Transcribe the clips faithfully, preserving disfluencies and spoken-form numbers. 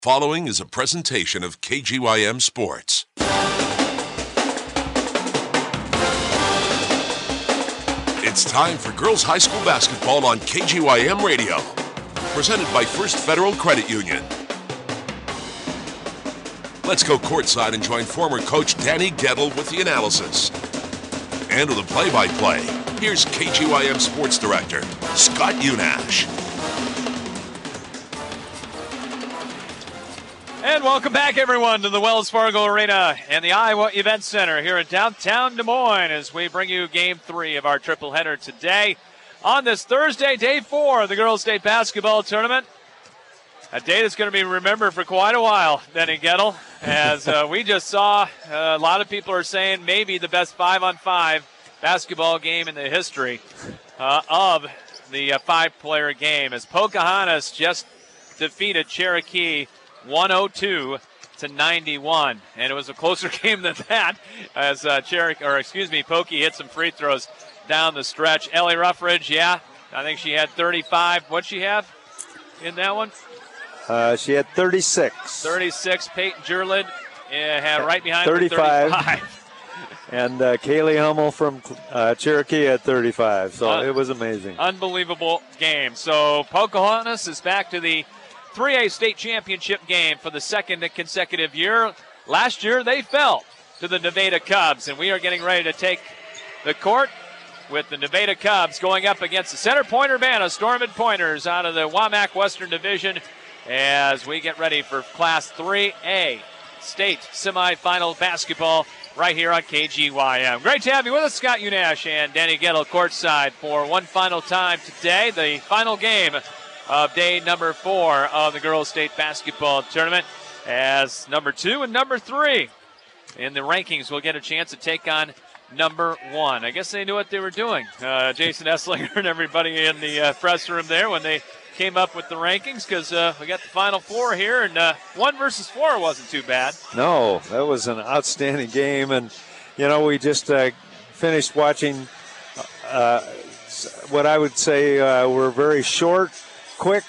Following is a presentation of K G Y M Sports. It's time for girls high school basketball on K G Y M Radio. Presented by First Federal Credit Union. Let's go courtside and join former coach Danny Gettle with the analysis. And with a play-by-play, here's K G Y M Sports Director, Scott Unash. And welcome back, everyone, to the Wells Fargo Arena and the Iowa Event Center here in downtown Des Moines as we bring you Game three of our triple header today on this Thursday, Day four of the Girls State Basketball Tournament. A day that's going to be remembered for quite a while, Denny Gettle, as uh, we just saw uh, a lot of people are saying maybe the best five-on-five basketball game in the history uh, of the uh, five-player game as Pocahontas just defeated Cherokee one oh two to ninety-one, and it was a closer game than that as uh, Cherokee, or excuse me, Pokey hit some free throws down the stretch. Ellie Ruffridge, yeah, I think she had thirty-five. What'd she have in that one? Uh, she had thirty-six. thirty-six. Peyton Jerlid uh, had right behind thirty-five. With thirty-five. And uh, Kaylee Hummel from uh, Cherokee had thirty-five, so uh, it was amazing. Unbelievable game. So Pocahontas is back to the three A state championship game for the second consecutive year. Last year they fell to the Nevada Cubs, and we are getting ready to take the court with the Nevada Cubs going up against the Center Point Urbana Storm and Pointers out of the WAMAC Western Division as we get ready for Class three A state semifinal basketball right here on K G Y M. Great to have you with us, Scott Unash and Danny Gettle courtside for one final time today, the final game of day number four of the Girls State Basketball Tournament, as number two and number three in the rankings will get a chance to take on number one. I guess they knew what they were doing, uh, Jason Esslinger and everybody in the uh, press room there when they came up with the rankings, because uh, we got the final four here, and uh, one versus four wasn't too bad. No, that was an outstanding game, and, you know, we just uh, finished watching uh, what I would say uh, were very short, quick,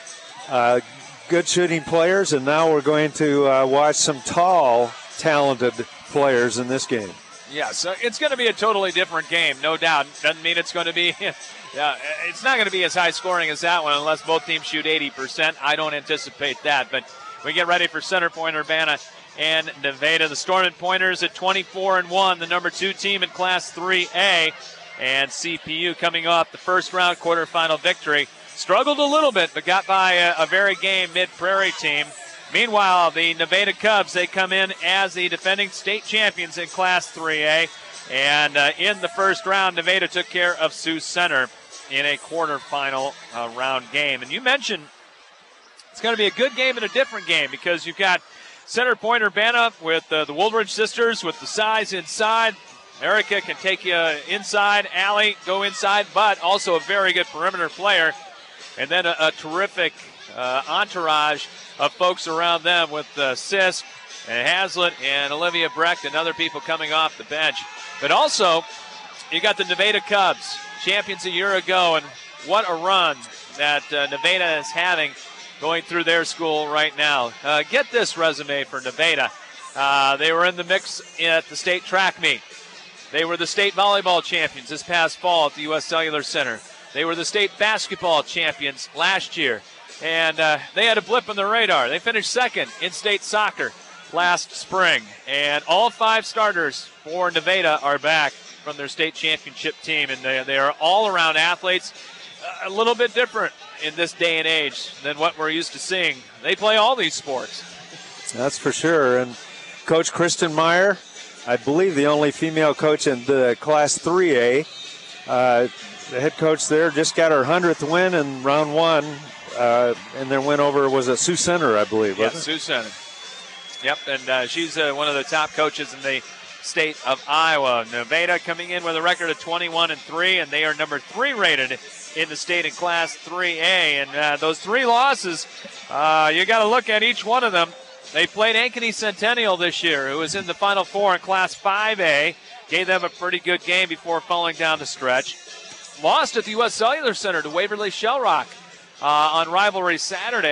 uh, good shooting players, and now we're going to uh, watch some tall, talented players in this game. Yeah, so it's going to be a totally different game, no doubt. Doesn't mean it's going to be, yeah, it's not going to be as high scoring as that one unless both teams shoot eighty percent. I don't anticipate that, but we get ready for Center Point Urbana and Nevada. The Storm and Pointers at twenty-four and one, the number two team in Class three A, and C P U coming off the first round quarterfinal victory. Struggled a little bit, but got by a, a very game Mid-Prairie team. Meanwhile, the Nevada Cubs, they come in as the defending state champions in Class three A. And uh, in the first round, Nevada took care of Sioux Center in a quarterfinal uh, round game. And you mentioned it's going to be a good game and a different game because you've got Center Point Urbana with uh, the Woolridge sisters with the size inside. Erica can take you inside. Allie, go inside, but also a very good perimeter player. And then a, a terrific uh, entourage of folks around them with uh, Sisk and Hazlitt and Olivia Brecht and other people coming off the bench. But also, you got the Nevada Cubs, champions a year ago, and what a run that uh, Nevada is having going through their school right now. Uh, get this resume for Nevada. Uh, they were in the mix at the state track meet. They were the state volleyball champions this past fall at the U S Cellular Center. They were the state basketball champions last year, and uh, they had a blip on the radar. They finished second in state soccer last spring, and all five starters for Nevada are back from their state championship team, and they, they are all-around athletes, a little bit different in this day and age than what we're used to seeing. They play all these sports. That's for sure, and Coach Kristen Meyer, I believe the only female coach in the Class three A, uh, the head coach there just got her hundredth win in round one, uh, and their win over was at Sioux Center, I believe. Yeah, wasn't it? Sioux Center. Yep, and uh, she's uh, one of the top coaches in the state of Iowa. Nevada coming in with a record of twenty-one and three, and they are number three rated in the state in Class three A. And uh, those three losses, uh, you got to look at each one of them. They played Ankeny Centennial this year, who was in the Final Four in Class five A. Gave them a pretty good game before falling down the stretch. Lost at the U S Cellular Center to Waverly Shellrock uh, on Rivalry Saturday.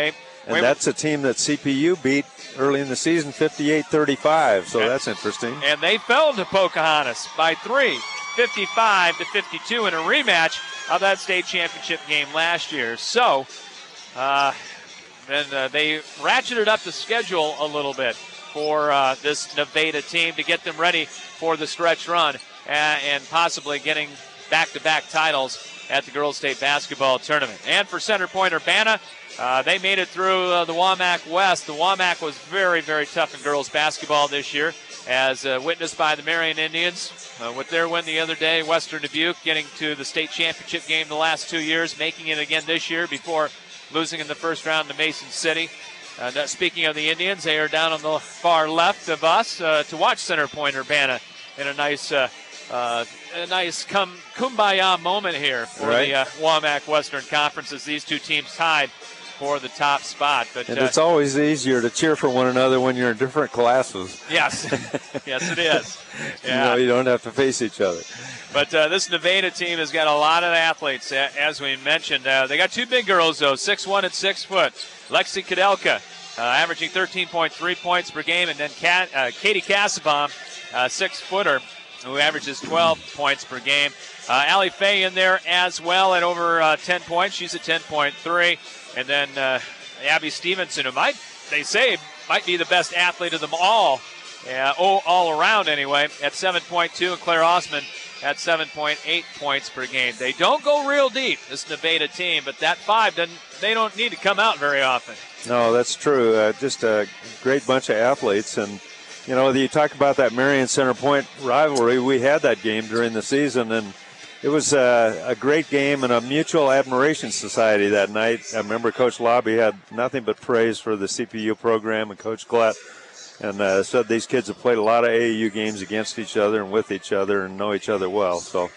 And we that's a team that C P U beat early in the season, fifty-eight thirty-five. So and, that's interesting. And they fell to Pocahontas by three, fifty-five to fifty-two in a rematch of that state championship game last year. So uh, then uh, they ratcheted up the schedule a little bit for uh, this Nevada team to get them ready for the stretch run and, and possibly getting back-to-back titles at the Girls State Basketball Tournament. And for Center Point Urbana, uh, they made it through uh, the WAMAC West. The WAMAC was very, very tough in girls basketball this year, as uh, witnessed by the Marion Indians uh, with their win the other day. Western Dubuque getting to the state championship game the last two years, making it again this year before losing in the first round to Mason City. Uh, that, speaking of the Indians, they are down on the far left of us uh, to watch Center Point Urbana in a nice uh, uh, a nice cum, kumbaya moment here for right. the uh, WAMAC Western Conference, as these two teams tied for the top spot. But and uh, it's always easier to cheer for one another when you're in different classes. Yes, yes it is. Yeah. You know, you don't have to face each other. But uh, this Nevada team has got a lot of athletes, as we mentioned. Uh, they got two big girls, though, six one and six foot. Lexi Kadelka, uh, averaging thirteen point three points per game, and then Kat, uh, Katie Kassabaum, uh, six-footer, who averages twelve points per game. Uh, Allie Faye in there as well at over uh, ten points. She's at ten point three. And then uh, Abby Stevenson, who might, they say, might be the best athlete of them all, uh, all, all around anyway, at seven point two. And Claire Osman at seven point eight points per game. They don't go real deep, this Nevada team, but that five, doesn't, they don't need to come out very often. No, that's true. Uh, just a great bunch of athletes. And, you know, you talk about that Marion Center Point rivalry. We had that game during the season, and it was uh, a great game and a mutual admiration society that night. I remember Coach Lobby had nothing but praise for the C P U program, and Coach Glett, and uh, said these kids have played a lot of A A U games against each other and with each other and know each other well. So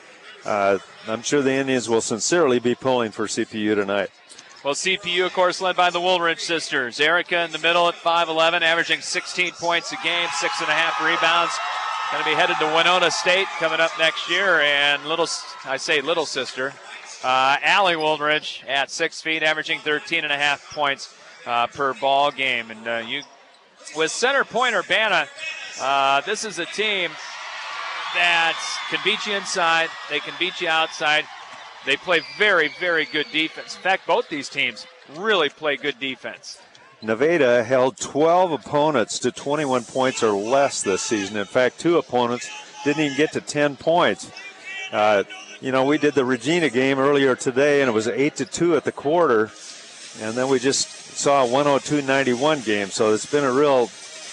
uh, I'm sure the Indians will sincerely be pulling for C P U tonight. Well, C P U, of course, led by the Woolridge sisters. Erica in the middle at five eleven, averaging sixteen points a game, six and a half rebounds. Going to be headed to Winona State coming up next year. And little, I say little sister, uh, Allie Woolridge at six feet, averaging thirteen and a half points uh, per ball game. And uh, you, with Center Point Urbana, uh, this is a team that can beat you inside. They can beat you outside. They play very, very good defense. In fact, both these teams really play good defense. Nevada held twelve opponents to twenty-one points or less this season. In fact, two opponents didn't even get to ten points. Uh, you know, we did the Regina game earlier today, and it was eight to two at the quarter. And then we just saw a one oh two ninety-one game. So it's been a real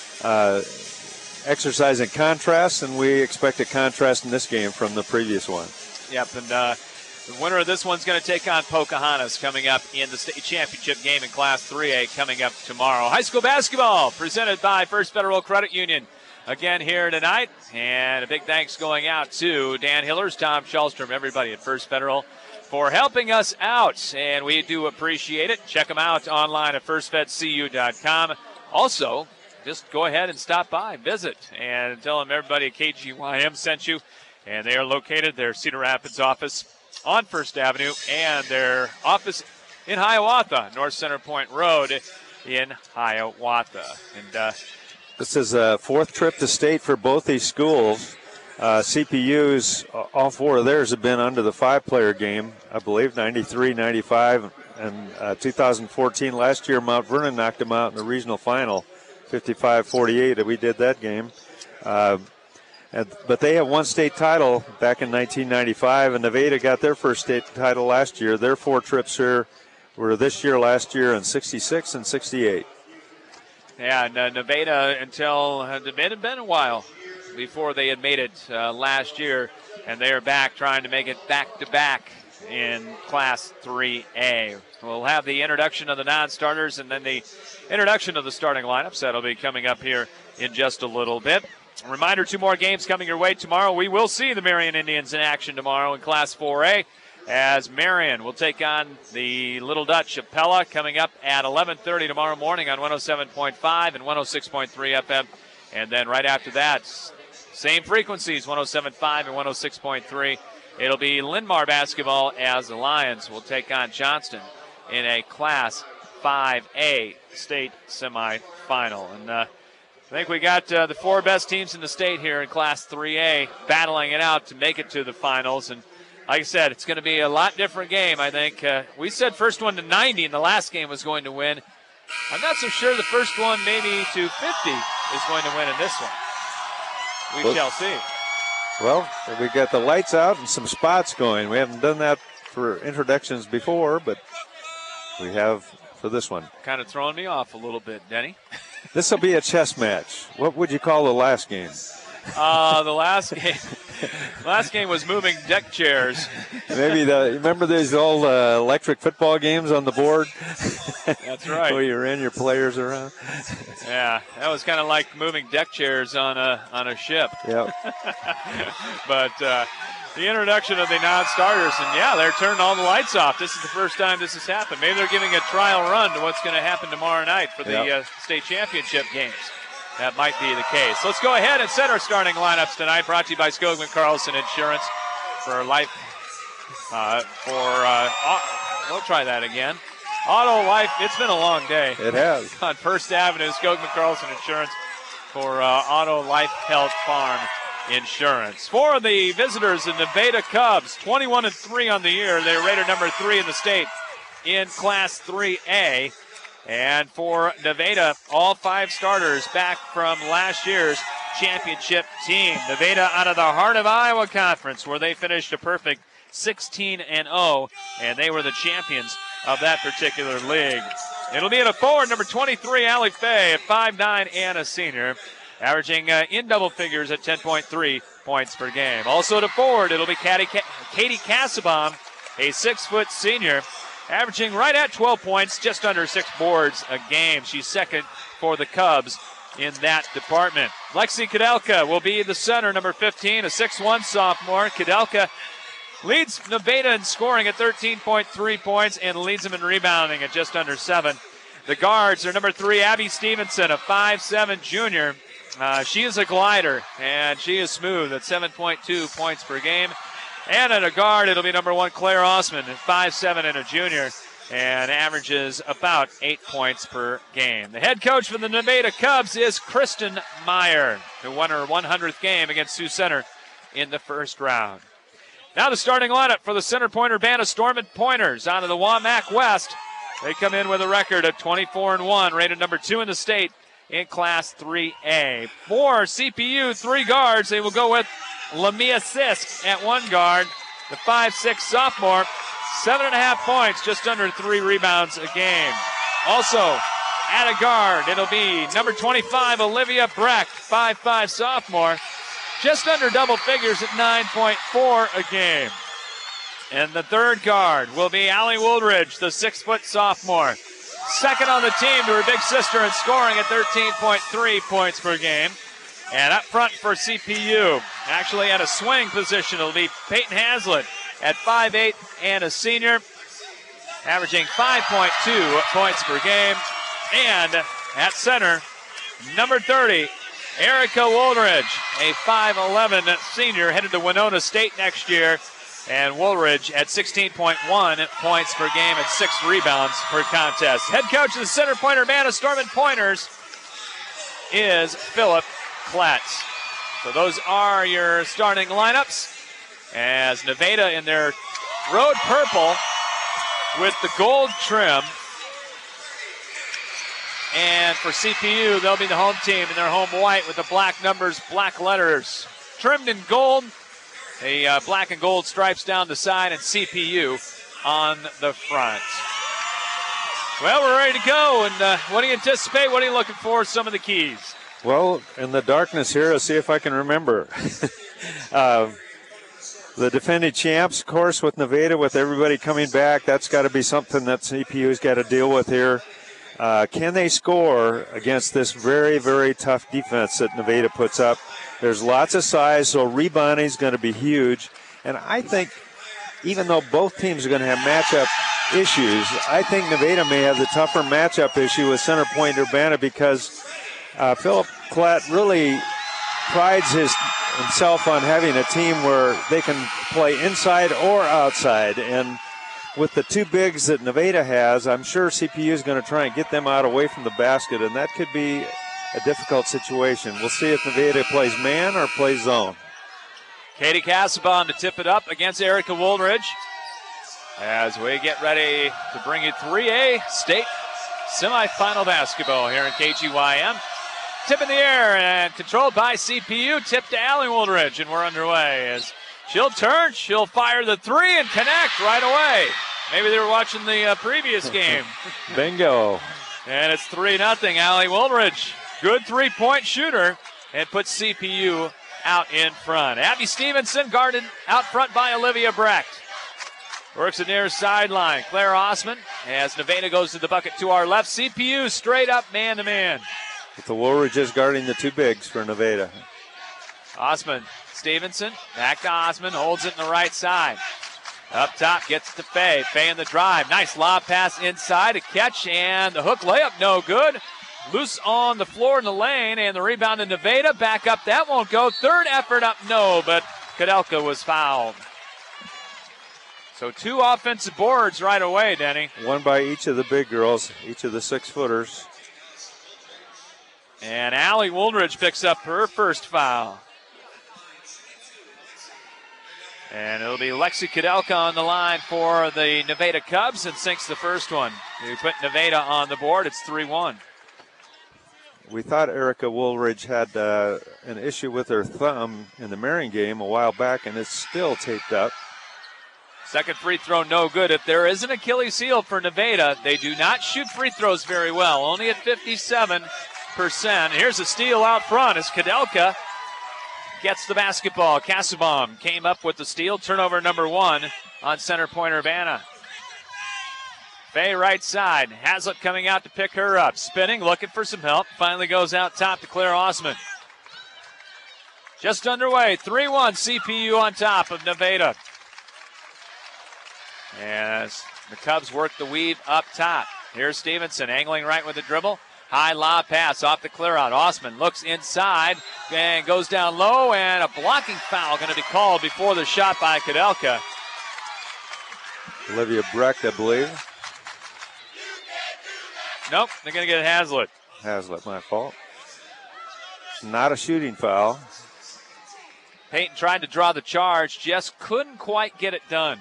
uh, exercise in contrast, and we expect a contrast in this game from the previous one. Yep, and uh, the winner of this one's going to take on Pocahontas coming up in the state championship game in Class three A coming up tomorrow. High school basketball presented by First Federal Credit Union again here tonight. And a big thanks going out to Dan Hillers, Tom Shellstrom, everybody at First Federal for helping us out. And we do appreciate it. Check them out online at first fed c u dot com. Also, just go ahead and stop by, visit, and tell them everybody at K G Y M sent you. And they are located, their Cedar Rapids office on First Avenue, and their office in Hiawatha, North Center Point Road in Hiawatha. And uh, this is a fourth trip to state for both these schools. Uh, C P U's, all four of theirs have been under the five-player game, I believe, ninety-three, ninety-five, and uh, two thousand fourteen. Last year, Mount Vernon knocked them out in the regional final, fifty-five forty-eight. We did that game. Uh, And, but they have one state title back in nineteen ninety-five, and Nevada got their first state title last year. Their four trips here were this year, last year, and sixty-six and sixty-eight. Yeah, and uh, Nevada, until uh, it had been a while before they had made it uh, last year, and they are back trying to make it back-to-back in Class three A. We'll have the introduction of the non-starters and then the introduction of the starting lineups. That'll be coming up here in just a little bit. A reminder, two more games coming your way tomorrow. We will see the Marion Indians in action tomorrow in Class four A, as Marion will take on the Little Dutch of Pella coming up at eleven thirty tomorrow morning on one oh seven point five and one oh six point three F M. And then right after that, same frequencies, one oh seven point five and one oh six point three. It'll be Linn-Mar basketball as the Lions will take on Johnston in a Class five A state semifinal. And uh, I think we got uh, the four best teams in the state here in Class three A battling it out to make it to the finals. And like I said, it's going to be a lot different game, I think. Uh, we said first one to ninety in the last game was going to win. I'm not so sure the first one maybe to fifty is going to win in this one. We well, shall see. Well, we got the lights out and some spots going. We haven't done that for introductions before, but we have for this one. Kind of throwing me off a little bit, Denny. This will be a chess match. What would you call the last game? Uh, the last game last game was moving deck chairs. Maybe the remember these old uh, electric football games on the board? That's right. Where you ran your players around. Yeah, that was kind of like moving deck chairs on a on a ship. Yep. But uh, the introduction of the non-starters, and yeah, they're turning all the lights off. This is the first time this has happened. Maybe they're giving a trial run to what's going to happen tomorrow night for the yep. uh, state championship games. That might be the case. Let's go ahead and set our starting lineups tonight. Brought to you by Skogman Carlson Insurance for life. Uh, for uh, we'll try that again. Auto Life. It's been a long day. It has. On First Avenue, Skogman Carlson Insurance for uh, Auto Life Health Farm Insurance. For the visitors, the Nevada Cubs, twenty-one and three on the year. They're rated number three in the state in Class three A. And for Nevada, all five starters back from last year's championship team. Nevada out of the Heart of Iowa Conference, where they finished a perfect sixteen and oh, and they were the champions of that particular league. It'll be at a forward, number twenty-three, Allie Fay, at five nine and a senior, averaging uh, in double figures at ten point three points per game. Also to forward, it'll be Katie, Katie Casabaum, a six-foot senior, averaging right at twelve points, just under six boards a game. She's second for the Cubs in that department. Lexi Kudelka will be the center, number fifteen, a six one sophomore. Kudelka leads Nevada in scoring at thirteen point three points and leads them in rebounding at just under seven. The guards are number three, Abby Stevenson, a five seven junior. Uh, she is a glider, and she is smooth at seven point two points per game. And at a guard, it'll be number one, Claire Osman, at five seven and a junior, and averages about eight points per game. The head coach for the Nevada Cubs is Kristen Meyer, who won her one hundredth game against Sioux Center in the first round. Now the starting lineup for the Center Pointer Banastorm Pointers out of the Wamak West. They come in with a record of twenty-four and one, rated number two in the state in Class three A. For C P U, three guards, they will go with Lamia Sisk at one guard, the five six sophomore, seven and a half points, just under three rebounds a game. Also, at a guard, it'll be number twenty-five, Olivia Breck, five five sophomore, just under double figures at nine point four a game. And the third guard will be Allie Woolridge, the six-foot sophomore, second on the team to her big sister in scoring at thirteen point three points per game. And up front for C P U, actually at a swing position, it'll be Peyton Hazlitt at five eight and a senior, averaging five point two points per game. And at center, number thirty, Erica Woolridge, a five eleven senior, headed to Winona State next year. And Woolridge at sixteen point one points per game and six rebounds per contest. Head coach of the Center Pointer Banastorm Pointers is Philip Klatz. So those are your starting lineups, as Nevada in their road purple with the gold trim. And for C P U, they'll be the home team in their home white with the black numbers, black letters, trimmed in gold. A uh, black and gold stripes down the side, and C P U on the front. Well, we're ready to go, and uh, what do you anticipate? What are you looking for? Some of the keys. Well, in the darkness here, I'll see if I can remember. uh, the defending champs, of course, with Nevada, with everybody coming back, that's got to be something that C P U's got to deal with here. Uh, can they score against this very, very tough defense that Nevada puts up? There's lots of size, so rebounding is going to be huge. And I think even though both teams are going to have matchup issues, I think Nevada may have the tougher matchup issue with Center Point Urbana because uh, Philip Klatt really prides his, himself on having a team where they can play inside or outside. And with the two bigs that Nevada has, I'm sure C P U is going to try and get them out away from the basket, and that could be a difficult situation. We'll see if Nevada plays man or plays zone. Katie Cassabon to tip it up against Erica Woolridge as we get ready to bring you three A state semifinal basketball here in K G Y M. Tip in the air and controlled by C P U. Tip to Allie Woolridge, and we're underway as she'll turn, she'll fire the three and connect right away. Maybe they were watching the uh, previous game. Bingo. And it's three nothing. Allie Woolridge, good three-point shooter, and puts C P U out in front. Abby Stevenson guarded out front by Olivia Brecht. Works it near sideline. Claire Osman as Nevada goes to the bucket to our left. C P U straight up man-to-man. With the Woolridges guarding the two bigs for Nevada. Osman, Stevenson, back to Osman, holds it in the right side. Up top, gets it to Faye. Faye in the drive. Nice lob pass inside, a catch, and the hook layup, no good. Loose on the floor in the lane, and the rebound to Nevada. Back up, that won't go. Third effort up, no, but Kudelka was fouled. So two offensive boards right away, Denny. One by each of the big girls, each of the six-footers. And Allie Woolridge picks up her first foul. And it'll be Lexi Kudelka on the line for the Nevada Cubs and sinks the first one. We put Nevada on the board. It's three one. We thought Erica Woolridge had uh, an issue with her thumb in the Marion game a while back, and it's still taped up. Second free throw, no good. If there is an Achilles heel for Nevada, they do not shoot free throws very well, only at fifty-seven percent. Here's a steal out front as Kudelka gets the basketball. Cassabon came up with the steal. Turnover number one on center point Urbana. Faye right side. Hazlitt coming out to pick her up. Spinning, looking for some help. Finally goes out top to Claire Osman. Just underway. three one C P U on top of Nevada. As the Cubs work the weave up top. Here's Stevenson angling right with the dribble. High lob pass off the clear out. Osman looks inside and goes down low, and a blocking foul going to be called before the shot by Kudelka. Olivia Brecht, I believe. Nope, they're going to get Hazlitt. Hazlitt, my fault. Not a shooting foul. Payton tried to draw the charge, just couldn't quite get it done.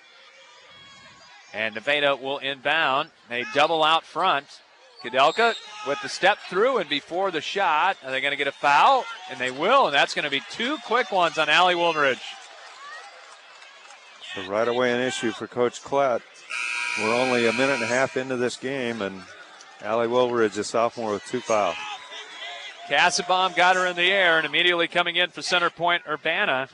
And Nevada will inbound. They double out front. Kudelka with the step through and before the shot. Are they going to get a foul? And they will, and that's going to be two quick ones on Allie Woolridge. So right away an issue for Coach Klett. We're only a minute and a half into this game, and Allie Woolridge, a sophomore, with two fouls. Cassabon got her in the air, and immediately coming in for center point Urbana.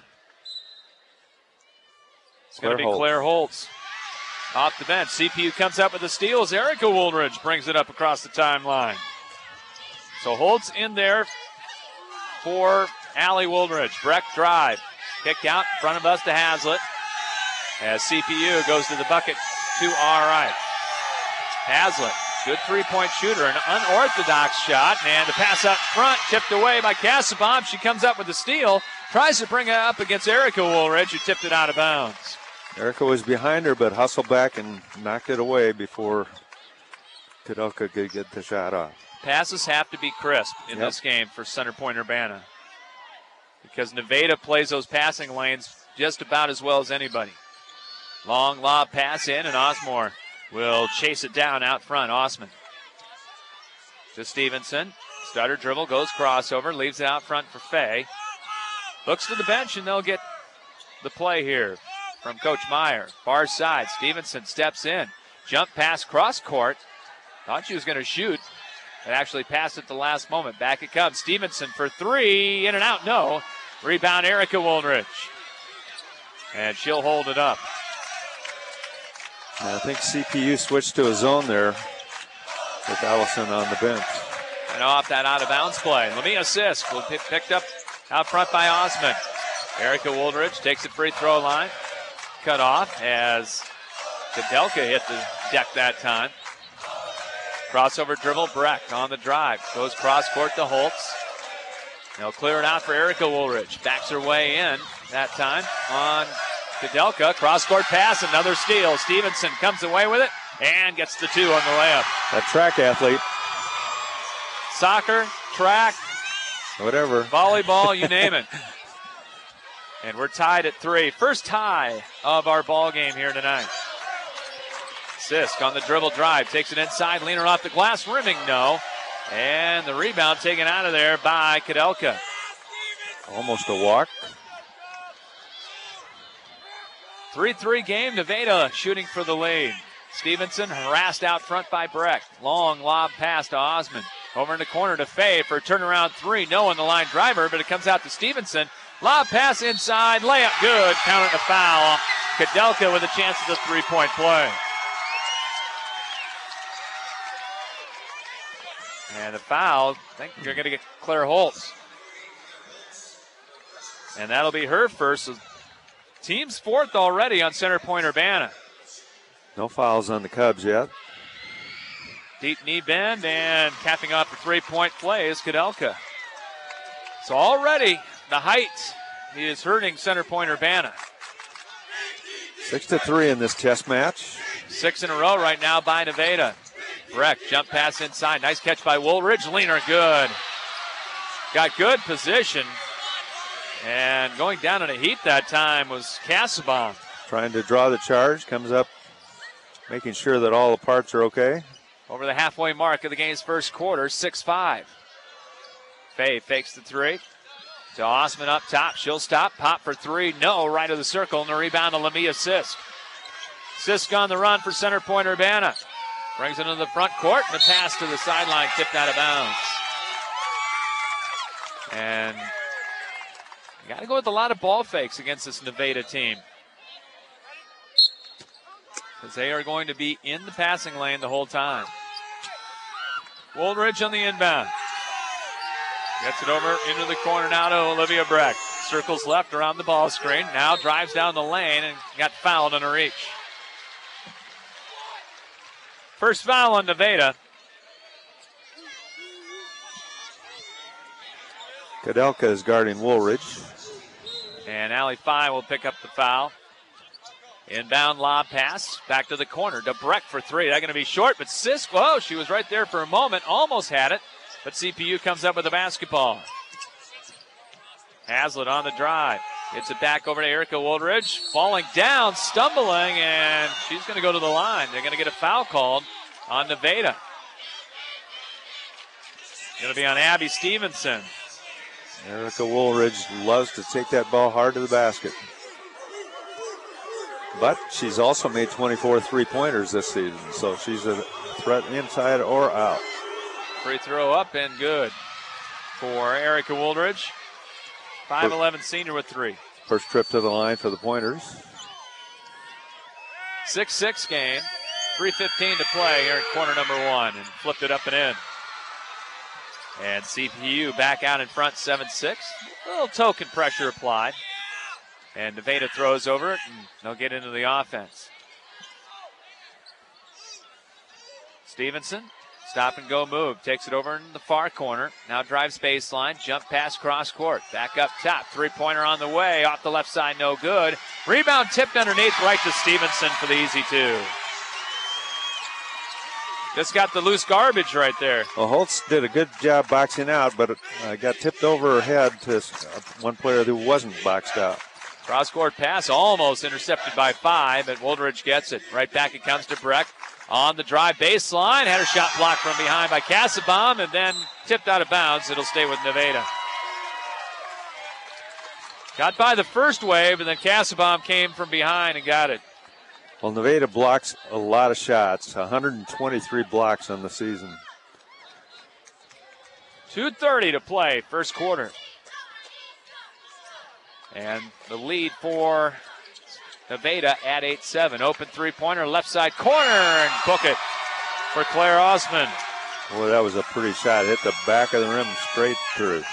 It's going to be Claire Holtz. Off the bench, C P U comes up with the steal as Erica Woolridge brings it up across the timeline. So Holtz in there for Allie Woolridge. Brecht drive. Kick out in front of us to Hazlitt. As C P U goes to the bucket to our right. Hazlitt, good three-point shooter, an unorthodox shot, and the pass up front tipped away by Cassabon. She comes up with the steal, tries to bring it up against Erica Woolridge, who tipped it out of bounds. Erica was behind her, but hustled back and knocked it away before Kudelka could get the shot off. Passes have to be crisp in yep. this game for center point Urbana, because Nevada plays those passing lanes just about as well as anybody. Long lob pass in, and Osmore will chase it down out front. Osman to Stevenson. Stutter dribble, goes crossover, leaves it out front for Faye. Looks to the bench, and they'll get the play here from Coach Meyer. Far side, Stevenson steps in. Jump pass cross court. Thought she was going to shoot, but actually passed at the last moment. Back it comes. Stevenson for three. In and out, no. Rebound, Erica Woolridge. And she'll hold it up. I think C P U switched to a zone there with Allison on the bench. And off that out-of-bounds play. Lamia Sisk will be picked up out front by Osman. Erica Woolridge takes the free throw line. Cut off as Kudelka hit the deck that time. Crossover dribble, Brecht on the drive. Goes cross court to Holtz. They'll clear it out for Erica Woolridge. Backs her way in that time on Kudelka, cross-court pass, another steal. Stevenson comes away with it and gets the two on the layup. That track athlete. Soccer, track, whatever. Volleyball, you name it. And we're tied at three. First tie of our ball game here tonight. Sisk on the dribble drive, takes it inside, leaner off the glass, rimming no. And the rebound taken out of there by Kudelka. Almost a walk. three three game, Nevada shooting for the lead. Stevenson harassed out front by Brecht. Long lob pass to Osman. Over in the corner to Fay for a turnaround three. No on the line driver, but it comes out to Stevenson. Lob pass inside, layup good. Count it a foul. Kudelka with a chance at the three-point play. And a foul, I think you're going to get Claire Holtz. And that'll be her first. So team's fourth already on Center Point Urbana. No fouls on the Cubs yet. Deep knee bend and capping off the three-point play is Kudelka. So already the height is hurting Center Point Urbana. Six to three in this test match. Six in a row right now by Nevada. Brecht, jump pass inside. Nice catch by Woolridge. Leaner, good. Got good position. And going down in a heat that time was Casaubon. Trying to draw the charge. Comes up, making sure that all the parts are okay. Over the halfway mark of the game's first quarter, six five. Fay fakes the three. To Osman up top. She'll stop. Pop for three. No. Right of the circle. And the rebound to Lamia Sisk. Sisk on the run for Center Point Urbana. Brings it into the front court, and the pass to the sideline tipped out of bounds. And you got to go with a lot of ball fakes against this Nevada team, because they are going to be in the passing lane the whole time. Woolridge on the inbound. Gets it over into the corner now to Olivia Brecht. Circles left around the ball screen. Now drives down the lane and got fouled on a reach. First foul on Nevada. Kudelka is guarding Woolridge. And Allie Fye will pick up the foul. Inbound lob pass. Back to the corner. To Brecht for three. That's going to be short, but Sisk, whoa, she was right there for a moment. Almost had it, but C P U comes up with the basketball. Hazlitt on the drive. Gets it back over to Erica Woolridge. Falling down, stumbling, and she's going to go to the line. They're going to get a foul called on Nevada. Going to be on Abby Stevenson. Erica Woolridge loves to take that ball hard to the basket. But she's also made twenty-four three-pointers this season, so she's a threat inside or out. Free throw up and good for Erica Woolridge. five eleven senior with three. First trip to the line for the Pointers. six six game. three fifteen to play here at quarter number one. And flipped it up and in. And C P U back out in front, seven six. A little token pressure applied. And Nevada throws over it, and they'll get into the offense. Stevenson, stop and go move. Takes it over in the far corner. Now drives baseline. Jump pass cross court. Back up top. Three-pointer on the way. Off the left side, no good. Rebound tipped underneath right to Stevenson for the easy two. Just got the loose garbage right there. Well, Holtz did a good job boxing out, but it uh, got tipped over her head to uh, one player who wasn't boxed out. Cross-court pass almost intercepted by five, but Woolridge gets it. Right back it comes to Brecht. On the drive baseline, had her shot blocked from behind by Casaubon, and then tipped out of bounds. It'll stay with Nevada. Got by the first wave, and then Casaubon came from behind and got it. Well, Nevada blocks a lot of shots, one hundred twenty-three blocks on the season. two thirty to play, first quarter. And the lead for Nevada at eight seven. Open three-pointer, left side corner, and book it for Claire Osman. Well, that was a pretty shot. Hit the back of the rim straight through.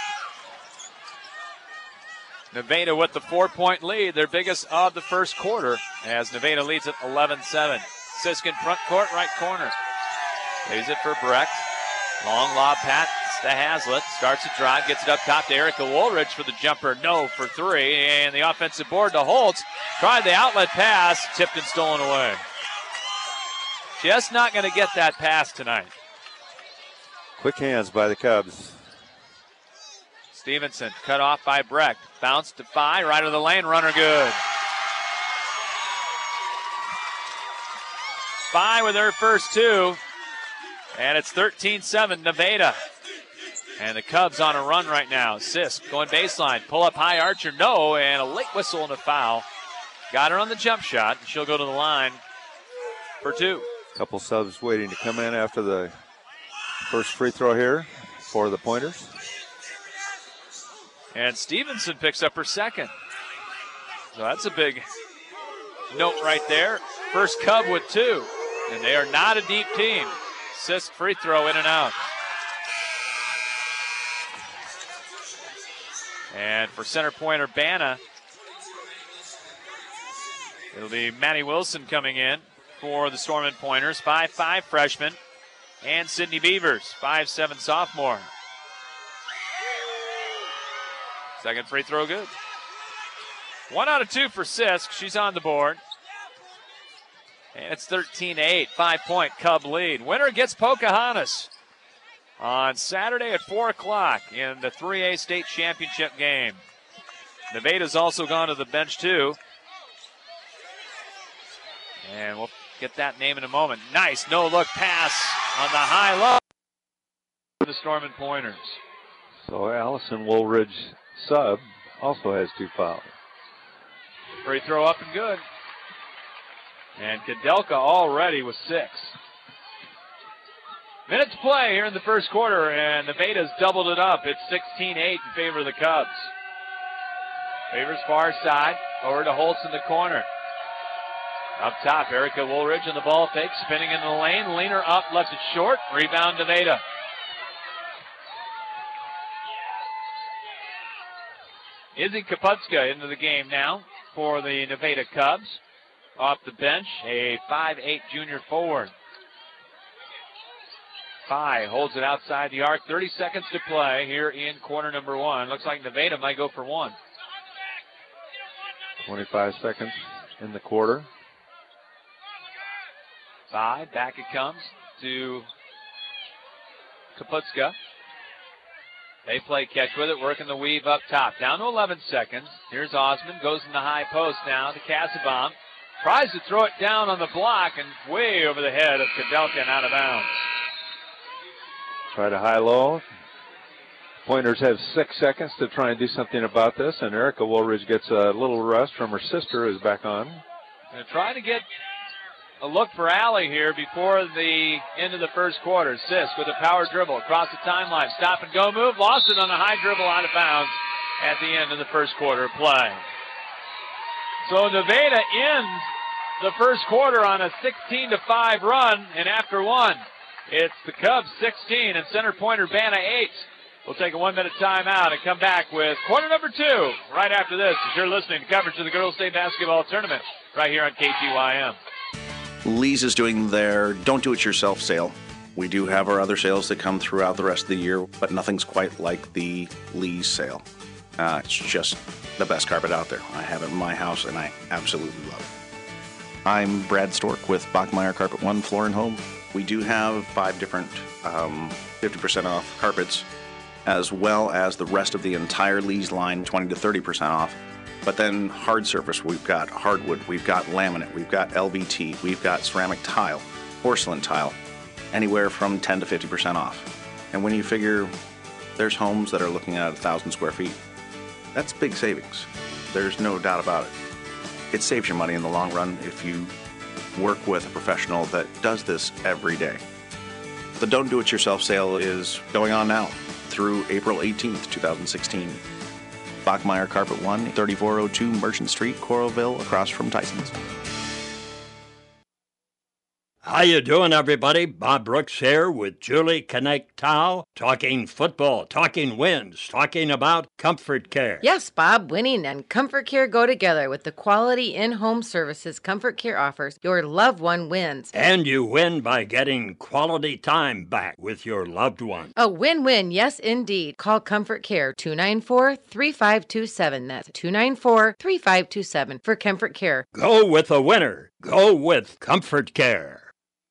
Nevada with the four-point lead, their biggest of the first quarter, as Nevada leads at eleven seven. Sisk in front court, right corner. Lays it for Brecht. Long lob pass to Hazlitt. Starts a drive, gets it up top to Erica Woolridge for the jumper. No for three. And the offensive board to Holtz. Tried the outlet pass, tipped and stolen away. Just not going to get that pass tonight. Quick hands by the Cubs. Stevenson cut off by Brecht. Bounce to Phi, right of the lane, runner good. Phi with her first two. And it's thirteen seven, Nevada. And the Cubs on a run right now. Sisk going baseline. Pull up high, Archer, no. And a late whistle and a foul. Got her on the jump shot. And she'll go to the line for two. Couple subs waiting to come in after the first free throw here for the Pointers. And Stevenson picks up her second. So that's a big note right there. First Cub with two. And they are not a deep team. Sisk free throw in and out. And for center pointer Banna, it'll be Maddie Wilson coming in for the Stormont Pointers. five five freshman. And Sydney Beavers, five seven sophomore. Second free throw good. One out of two for Sisk. She's on the board. And it's thirteen eight, five-point Cub lead. Winner gets Pocahontas on Saturday at four o'clock in the three A state championship game. Nevada's also gone to the bench, too. And we'll get that name in a moment. Nice no-look pass on the high-low for the Stormont Pointers. So Allison Woolridge, sub, also has two fouls. Free throw up and good. And Kadelka already with six. Minutes play here in the first quarter, and Nevada's doubled it up. It's sixteen eight in favor of the Cubs. Favors far side, over to Holtz in the corner. Up top, Erica Woolridge in the ball fake, spinning in the lane. Leaner up, left it short. Rebound, Nevada. Izzy Kaputska into the game now for the Nevada Cubs. Off the bench, a five eight junior forward. Phi holds it outside the arc. thirty seconds to play here in quarter number one. Looks like Nevada might go for one. twenty-five seconds in the quarter. Phi, back it comes to Kaputska. They play catch with it, working the weave up top. Down to eleven seconds. Here's Osmond, goes in the high post now to Casaubon. Tries to throw it down on the block and way over the head of Kadelka and out of bounds. Try to high-low. Pointers have six seconds to try and do something about this, and Erica Woolridge gets a little rest from her sister, who's back on. They're trying to get a look for Allie here before the end of the first quarter. Sisk with a power dribble across the timeline. Stop and go move. Lost it on a high dribble out of bounds at the end of the first quarter play. So Nevada ends the first quarter on a sixteen to five run, and after one, it's the Cubs sixteen and center pointer Banna eight. We'll take a one-minute timeout and come back with quarter number two right after this. As you're listening to coverage of the Girls State Basketball Tournament right here on K G Y M. Lee's is doing their don't-do-it-yourself sale. We do have our other sales that come throughout the rest of the year, but nothing's quite like the Lee's sale. Uh, it's just the best carpet out there. I have it in my house, and I absolutely love it. I'm Brad Stork with Bachmeyer Carpet One Floor and Home. We do have five different um, fifty percent off carpets, as well as the rest of the entire Lee's line, twenty to thirty percent off. But then hard surface, we've got hardwood, we've got laminate, we've got L V T, we've got ceramic tile, porcelain tile, anywhere from ten to fifty percent off. And when you figure there's homes that are looking at one thousand square feet, that's big savings. There's no doubt about it. It saves you money in the long run if you work with a professional that does this every day. The Don't Do It Yourself sale is going on now through April eighteenth, two thousand sixteen. Bachmeyer Carpet One, thirty-four oh two Merchant Street, Coralville, across from Tyson's. How you doing, everybody? Bob Brooks here with Julie Connect Tao, talking football, talking wins, talking about Comfort Care. Yes, Bob, winning and Comfort Care go together. With the quality in-home services Comfort Care offers, your loved one wins. And you win by getting quality time back with your loved one. A win-win, yes indeed. Call Comfort Care, two nine four, three five two seven. That's two nine four, three five two seven for Comfort Care. Go with a winner. Go with Comfort Care.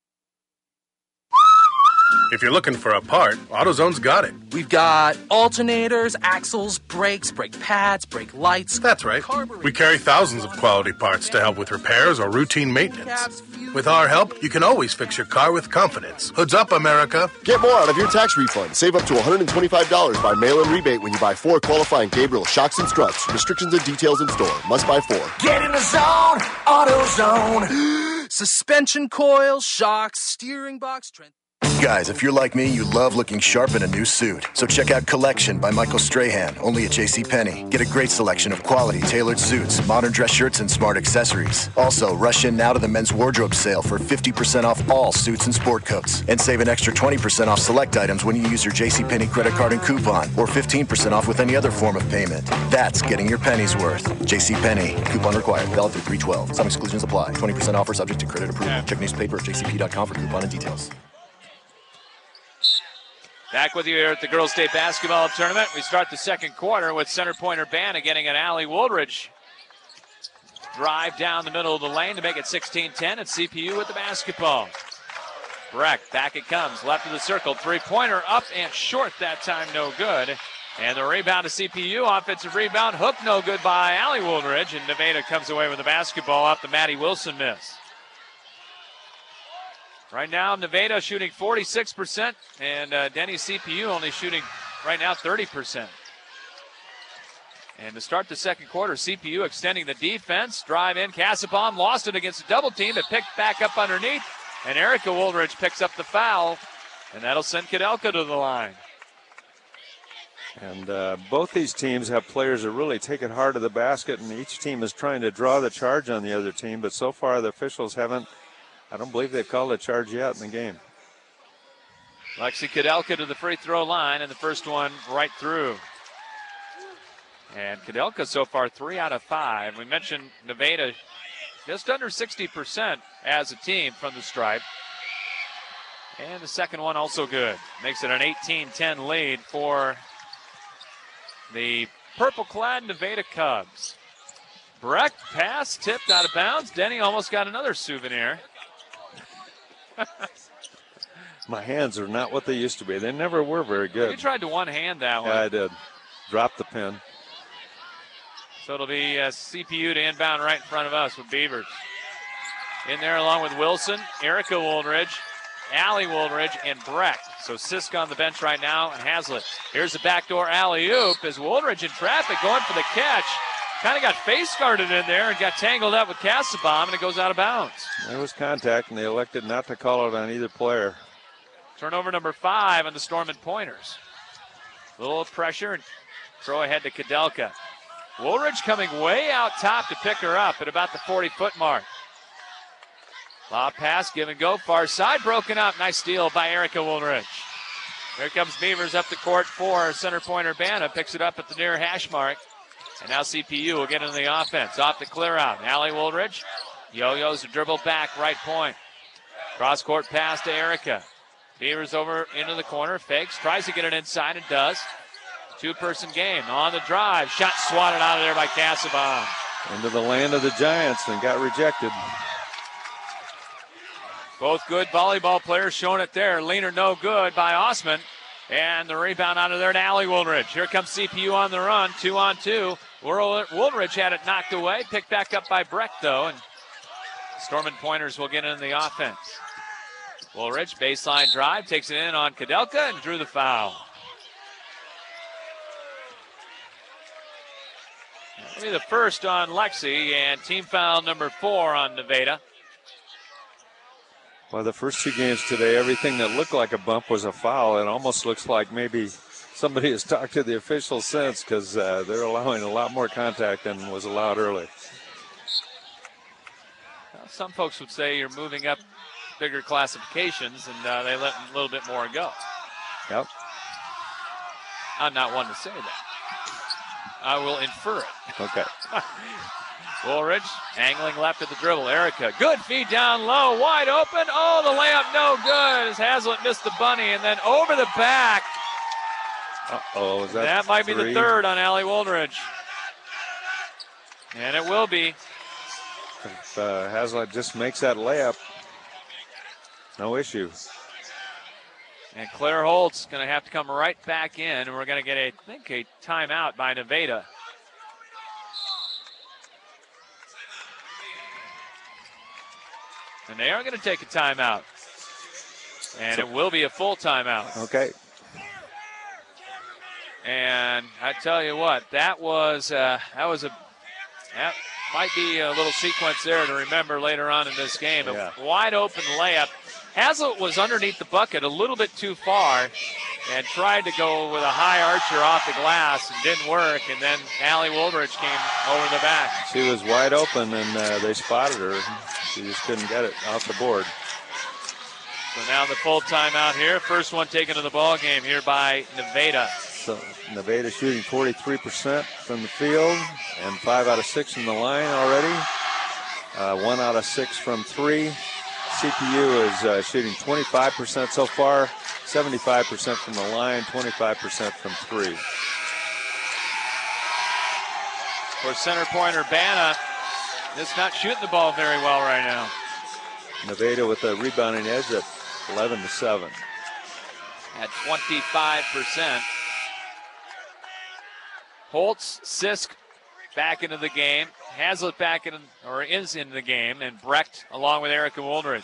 If you're looking for a part, AutoZone's got it. We've got alternators, axles, brakes, brake pads, brake lights. That's right. We carry thousands of quality parts to help with repairs or routine maintenance. With our help, you can always fix your car with confidence. Hoods up, America. Get more out of your tax refund. Save up to one hundred twenty-five dollars by mail-in rebate when you buy four qualifying Gabriel shocks and struts. Restrictions and details in store. Must buy four. Get in the zone, AutoZone. Suspension coils, shocks, steering box, trans- Guys, if you're like me, you love looking sharp in a new suit. So check out Collection by Michael Strahan, only at JCPenney. Get a great selection of quality, tailored suits, modern dress shirts, and smart accessories. Also, rush in now to the men's wardrobe sale for fifty percent off all suits and sport coats. And save an extra twenty percent off select items when you use your JCPenney credit card and coupon, or fifteen percent off with any other form of payment. That's getting your pennies worth. JCPenney. Coupon required. Valid through three twelve. Some exclusions apply. twenty percent offer subject to credit approval. Yeah. Check newspaper at j c p dot com for coupon and details. Back with you here at the Girls State Basketball Tournament. We start the second quarter with center pointer Banna getting an Allie Woolridge drive down the middle of the lane to make it sixteen ten. It's C P U with the basketball. Breck, back it comes, left of the circle, three-pointer up and short that time, no good. And the rebound to C P U, offensive rebound, hook no good by Allie Woolridge, and Nevada comes away with the basketball off the Maddie Wilson miss. Right now, Nevada shooting forty-six percent, and uh, Denny C P U only shooting right now thirty percent. And to start the second quarter, C P U extending the defense, drive in, Cassabon lost it against a double team, but picked back up underneath, and Erica Woolridge picks up the foul, and that'll send Kudelka to the line. And uh, both these teams have players that really take it hard to the basket, and each team is trying to draw the charge on the other team, but so far the officials haven't, I don't believe they've called a charge yet in the game. Lexi Kudelka to the free throw line, and the first one right through. And Kudelka so far three out of five. We mentioned Nevada just under sixty percent as a team from the stripe. And the second one also good. Makes it an eighteen ten lead for the purple-clad Nevada Cubs. Breck pass tipped out of bounds. Denny almost got another souvenir. My hands are not what they used to be. They never were very good. You tried to one-hand that one. Yeah, I did. Dropped the pin. So it'll be uh, C P U to inbound right in front of us with Beavers. In there along with Wilson, Erica Woolridge, Allie Woolridge, and Breck. So Sisk on the bench right now, and Hazlitt. Here's the backdoor alley-oop as Woolridge in traffic going for the catch. Kind of got face guarded in there and got tangled up with Cassabon, and it goes out of bounds. There was contact, and they elected not to call it on either player. Turnover number five on the Storm and Pointers. A little pressure and throw ahead to Kudelka. Woolridge coming way out top to pick her up at about the forty-foot mark. Lob pass, give and go, far side, broken up. Nice steal by Erica Woolridge. Here comes Beavers up the court for center pointer Banna. Picks it up at the near hash mark. And now C P U will get into the offense. Off the clear out. Allie Woolridge. Yo-yos a dribble back, right point. Cross-court pass to Erica. Beavers over into the corner. Fakes. Tries to get it inside and does. Two-person game. On the drive. Shot swatted out of there by Cassabon. Into the land of the Giants and got rejected. Both good volleyball players showing it there. Leaner no good by Osman. And the rebound out of there to Allie Woolridge. Here comes C P U on the run. Two on two. Woolridge had it knocked away. Picked back up by Breck, though. And Storm and Pointers will get into the offense. Woolridge, baseline drive, takes it in on Kudelka and drew the foul. That'll be the first on Lexi, and team foul number four on Nevada. Well, the first two games today, everything that looked like a bump was a foul. It almost looks like maybe somebody has talked to the officials since, because uh, they're allowing a lot more contact than was allowed early. Well, some folks would say you're moving up bigger classifications, and uh, they let a little bit more go. Yep. I'm not one to say that. I will infer it. Okay. Woolridge angling left at the dribble. Erica, good feed down low, wide open. Oh, the layup no good as Haslett missed the bunny, and then over the back. Uh-oh, is that That might three? be the third on Allie Woolridge. And it will be. If uh, Haslett just makes that layup, no issue. And Claire Holt's going to have to come right back in, and we're going to get, a, I think, a timeout by Nevada. And they are going to take a timeout. And it will be a full timeout. Okay. And I tell you what, that was uh, that was a that might be a little sequence there to remember later on in this game. Yeah. A wide open layup. Haslett was underneath the bucket a little bit too far and tried to go with a high archer off the glass and didn't work. And then Allie Woolridge came over the back. She was wide open, and uh, they spotted her. She just couldn't get it off the board. So now the full timeout here. First one taken to the ball game here by Nevada. So Nevada shooting forty-three percent from the field and five out of six from the line already. Uh, one out of six from three. C P U is uh, shooting twenty-five percent so far, seventy-five percent from the line, twenty-five percent from three. For center point Urbana, just not shooting the ball very well right now. Nevada with a rebounding edge at eleven to seven. At twenty-five percent. Holtz, Sisk back into the game. Haslett back in, or is in the game, and Brecht along with Erica Woolridge.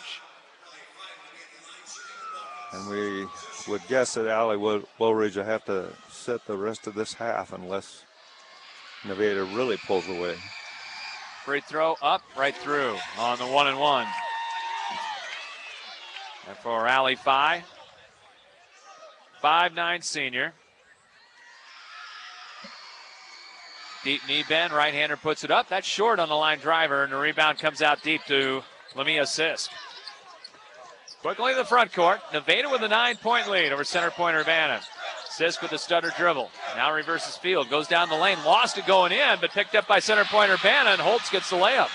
And we would guess that Allie Woolridge will have to set the rest of this half unless Nevada really pulls away. Free throw up, right through on the one and one. And for Allie Phi, five nine senior. Deep knee bend, right-hander puts it up. That's short on the line driver, and the rebound comes out deep to Lamia Sisk. Quickly to the front court. Nevada with a nine-point lead over center point Urbana. Sisk with the stutter dribble. Now reverses field, goes down the lane, lost it going in, but picked up by center point Urbana, and Holtz gets the layup.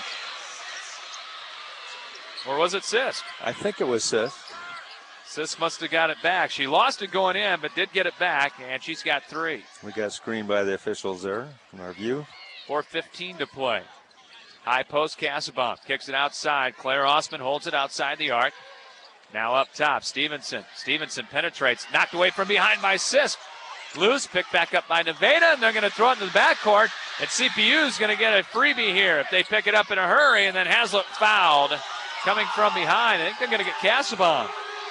Or was it Sisk? I think it was Sisk. Sisk must have got it back. She lost it going in, but did get it back, and she's got three. We got screened by the officials there in our view. four fifteen to play. High post, Cassabon kicks it outside. Claire Osman holds it outside the arc. Now up top, Stevenson. Stevenson penetrates, knocked away from behind by Sisk. Loose, picked back up by Nevada, and they're going to throw it into the backcourt. And C P U is going to get a freebie here if they pick it up in a hurry, and then Haslett fouled coming from behind. I think they're going to get Cassabon.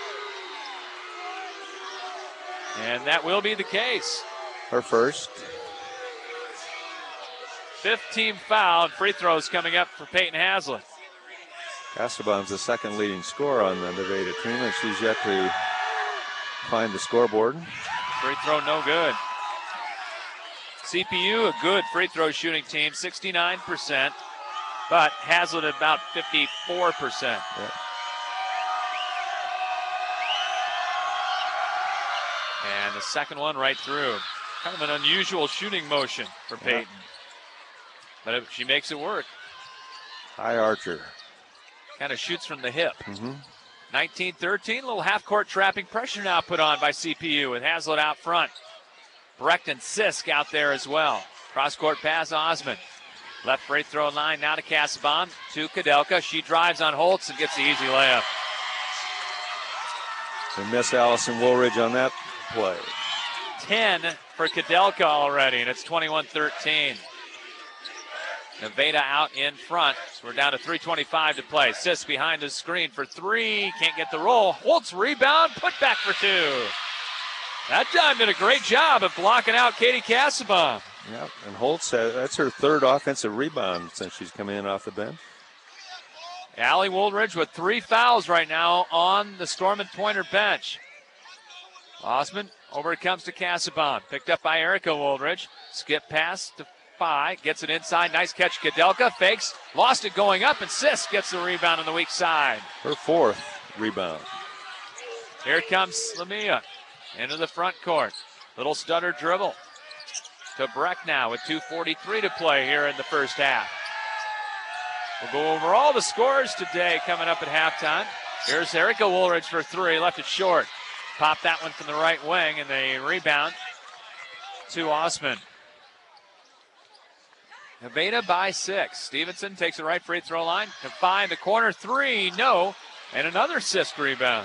And that will be the case. Her first. Fifth team fouled. Free throws coming up for Peyton Haslett. Cassabon's the second leading scorer on the Nevada team, and she's yet to find the scoreboard. Free throw no good. C P U, a good free throw shooting team, sixty-nine percent, but Haslett about fifty-four percent. Yeah. And the second one right through. Kind of an unusual shooting motion for Peyton. Yeah. But it, she makes it work. High archer. Kind of shoots from the hip. Mm-hmm. nineteen thirteen, little half-court trapping pressure now put on by C P U with Haslett out front. Brecht and Sisk out there as well. Cross-court pass, Osman. Left free throw line now to Cassabon, to Kadelka. She drives on Holtz and gets the easy layup. They miss Allison Woolridge on that play. ten for Kadelka already, and it's twenty-one thirteen. Nevada out in front. So we're down to three twenty-five to play. Sisk behind the screen for three. Can't get the roll. Holtz rebound. Put back for two. That time did a great job of blocking out Katie Cassabon. Yeah, and Holtz, uh, that's her third offensive rebound since she's come in off the bench. Allie Woolridge with three fouls right now on the Storm and Pointer bench. Osman, over it comes to Cassabon. Picked up by Erica Woolridge. Skip pass to Phi. Gets it inside. Nice catch. Kadelka fakes. Lost it going up, and Sisk gets the rebound on the weak side. Her fourth rebound. Here comes Lamia into the front court. Little stutter dribble to Breck now with two forty-three to play here in the first half. We'll go over all the scores today coming up at halftime. Here's Erica Woolridge for three, left it short. Popped that one from the right wing, and they rebound to Osman. Nevada by six. Stevenson takes the right free throw line to find the corner three. No. And another assist rebound.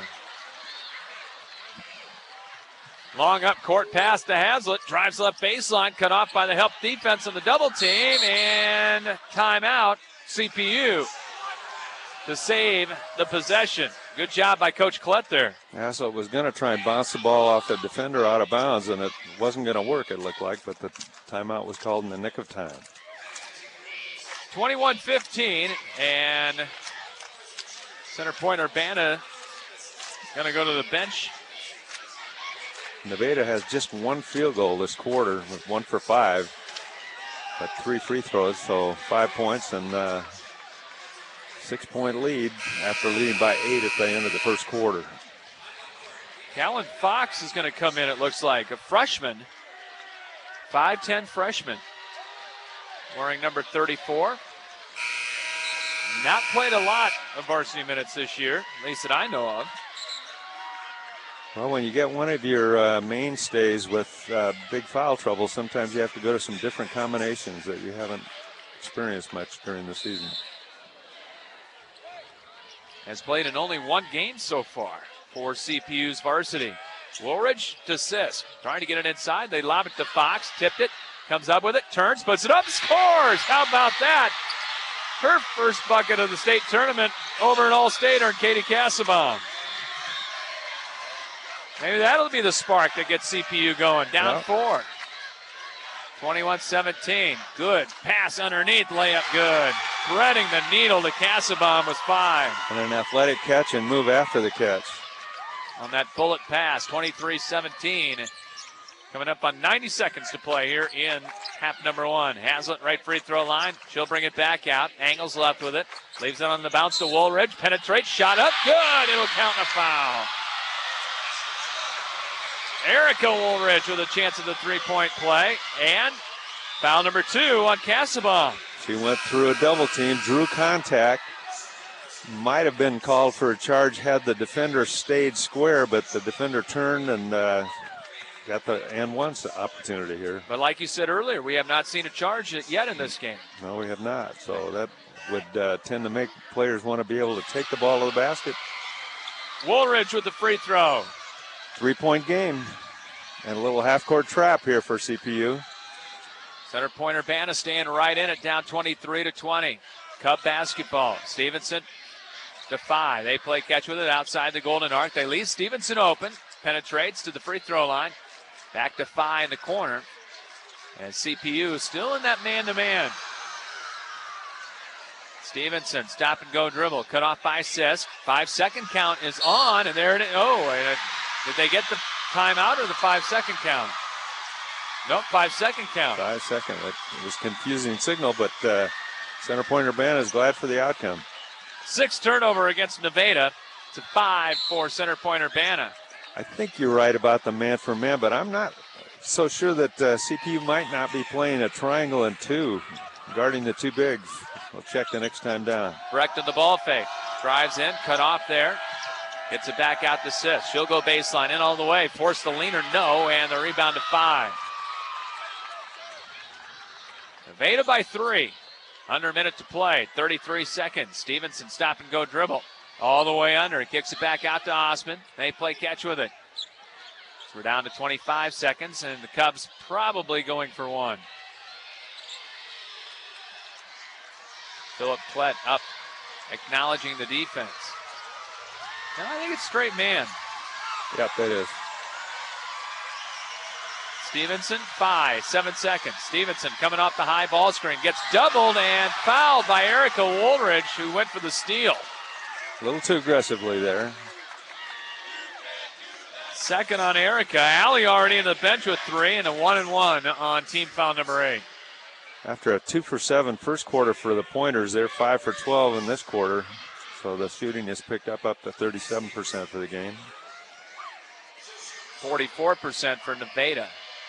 Long up court pass to Hazlitt. Drives left baseline. Cut off by the help defense on the double team. And timeout. C P U to save the possession. Good job by Coach Klett there. Hazlitt was going to try and bounce the ball off the defender out of bounds, and it wasn't going to work, it looked like, but the timeout was called in the nick of time. twenty-one fifteen, and center point Urbana going to go to the bench. Nevada has just one field goal this quarter, with one for five, but three free throws, so five points and uh, six-point lead after leading by eight at the end of the first quarter. Callan Fox is going to come in, it looks like, a freshman, five ten freshman, wearing number thirty-four. Not played a lot of varsity minutes this year, at least that I know of. Well, when you get one of your uh, mainstays with uh, big foul trouble, sometimes you have to go to some different combinations that you haven't experienced much during the season. Has played in only one game so far for C P U's varsity. Woolridge to Sisk, trying to get it inside. They lob it to Fox, tipped it, comes up with it, turns, puts it up, scores! How about that? Her first bucket of the state tournament over an All-Stater, Katie Casaubon. Maybe that'll be the spark that gets C P U going. Down yeah. four. twenty-one seventeen. Good pass underneath. Layup good. Threading the needle to Casaubon was five. And an athletic catch and move after the catch. On that bullet pass, twenty-three seventeen. Coming up on ninety seconds to play here in half number one. Hazlitt right free throw line. She'll bring it back out. Angles left with it. Leaves it on the bounce to Woolridge. Penetrates. Shot up. Good. It'll count a foul. Erica Woolridge with a chance at the three-point play. And foul number two on Casaubon. She went through a double team, drew contact. Might have been called for a charge had the defender stayed square, but the defender turned and uh, got the and one opportunity here. But like you said earlier, we have not seen a charge yet in this game. No, we have not. So that would uh, tend to make players want to be able to take the ball to the basket. Woolridge with the free throw. Three-point game and a little half-court trap here for C P U. Center point Urbana staying right in it, down twenty-three to twenty. Cub basketball. Stevenson to five. They play catch with it outside the golden arc. They leave Stevenson open. Penetrates to the free throw line. Back to five in the corner. And C P U is still in that man-to-man. Stevenson, stop and go dribble. Cut off by Sisk. Five-second count is on, and there it is. Oh, and it, did they get the timeout or the five-second count? Nope, five-second count. Five-second. It was confusing signal, but uh, center point Urbana is glad for the outcome. Six turnover against Nevada to five for center point Urbana. I think you're right about the man for man, but I'm not so sure that uh, C P U might not be playing a triangle and two, guarding the two bigs. We'll check the next time down. Brecht in the ball fake. Drives in, cut off there. Gets it back out to Sisk. She'll go baseline in all the way. Force the leaner, no, and the rebound to five. Nevada by three. Under a minute to play. thirty-three seconds. Stevenson stop and go dribble. All the way under. Kicks it back out to Osman. They play catch with it. So we're down to twenty-five seconds, and the Cubs probably going for one. Philip Klett up, acknowledging the defense. No, I think it's straight man. Yep, it is. Stevenson, five, seven seconds. Stevenson coming off the high ball screen, gets doubled and fouled by Erica Woolridge, who went for the steal. A little too aggressively there. Second on Erica. Allie already in the bench with three, and a one and one on team foul number eight. After a two for seven first quarter for the Pointers, they're five for twelve in this quarter. So the shooting has picked up up to thirty-seven percent for the game. forty-four percent for Nevada.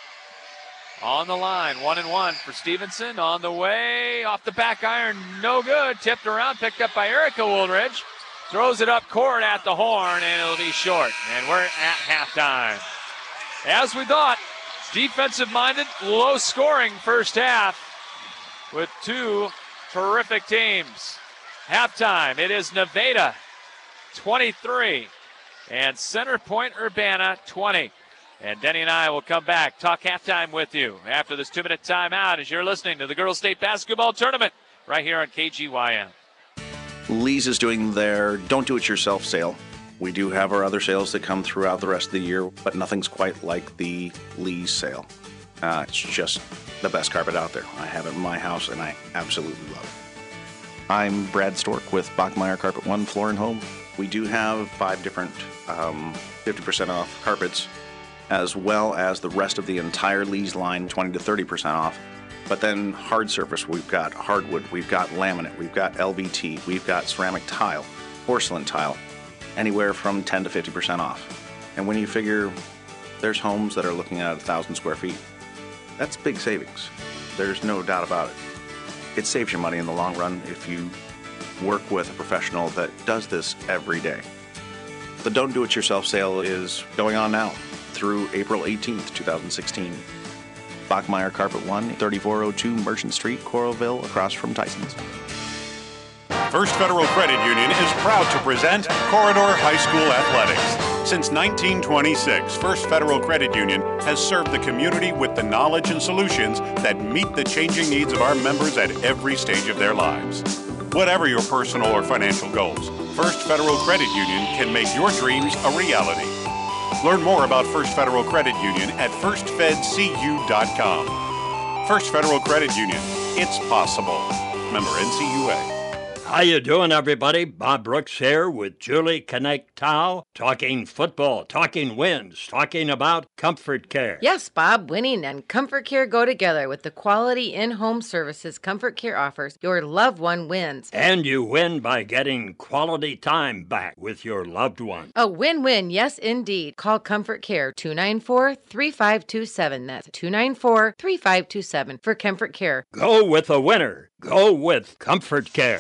On the line, one and one for Stevenson. On the way, off the back iron, no good. Tipped around, picked up by Erica Woolridge. Throws it up court at the horn, and it'll be short. And we're at halftime. As we thought, defensive-minded, low-scoring first half with two terrific teams. Halftime, it is Nevada twenty-three and Center Point Urbana twenty. And Denny and I will come back, talk halftime with you after this two-minute timeout as you're listening to the Girls State Basketball Tournament right here on K G Y M. Lee's is doing their don't-do-it-yourself sale. We do have our other sales that come throughout the rest of the year, but nothing's quite like the Lee's sale. Uh, it's just the best carpet out there. I have it in my house, and I absolutely love it. I'm Brad Stork with Bachmeyer Carpet One Floor and Home. We do have five different um, fifty percent off carpets, as well as the rest of the entire Lee's line, twenty to thirty percent off. But then hard surface, we've got hardwood, we've got laminate, we've got L V T, we've got ceramic tile, porcelain tile, anywhere from ten to fifty percent off. And when you figure there's homes that are looking at one thousand square feet, that's big savings. There's no doubt about it. It saves you money in the long run if you work with a professional that does this every day. The Don't Do It Yourself sale is going on now through April eighteenth, twenty sixteen. Bachmeyer Carpet One, thirty-four oh two Merchant Street, Coralville, across from Tyson's. First Federal Credit Union is proud to present Corridor High School Athletics. Since nineteen twenty-six, First Federal Credit Union has served the community with the knowledge and solutions that meet the changing needs of our members at every stage of their lives. Whatever your personal or financial goals, First Federal Credit Union can make your dreams a reality. Learn more about First Federal Credit Union at first fed c u dot com. First Federal Credit Union. It's possible. Member N C U A. How you doing, everybody? Bob Brooks here with Julie Connect Tao, talking football, talking wins, talking about Comfort Care. Yes, Bob, winning and Comfort Care go together with the quality in-home services Comfort Care offers. Your loved one wins. And you win by getting quality time back with your loved one. A win-win, yes, indeed. Call Comfort Care, two nine four, three five two seven. That's two nine four, three five two seven for Comfort Care. Go with a winner. Go with Comfort Care.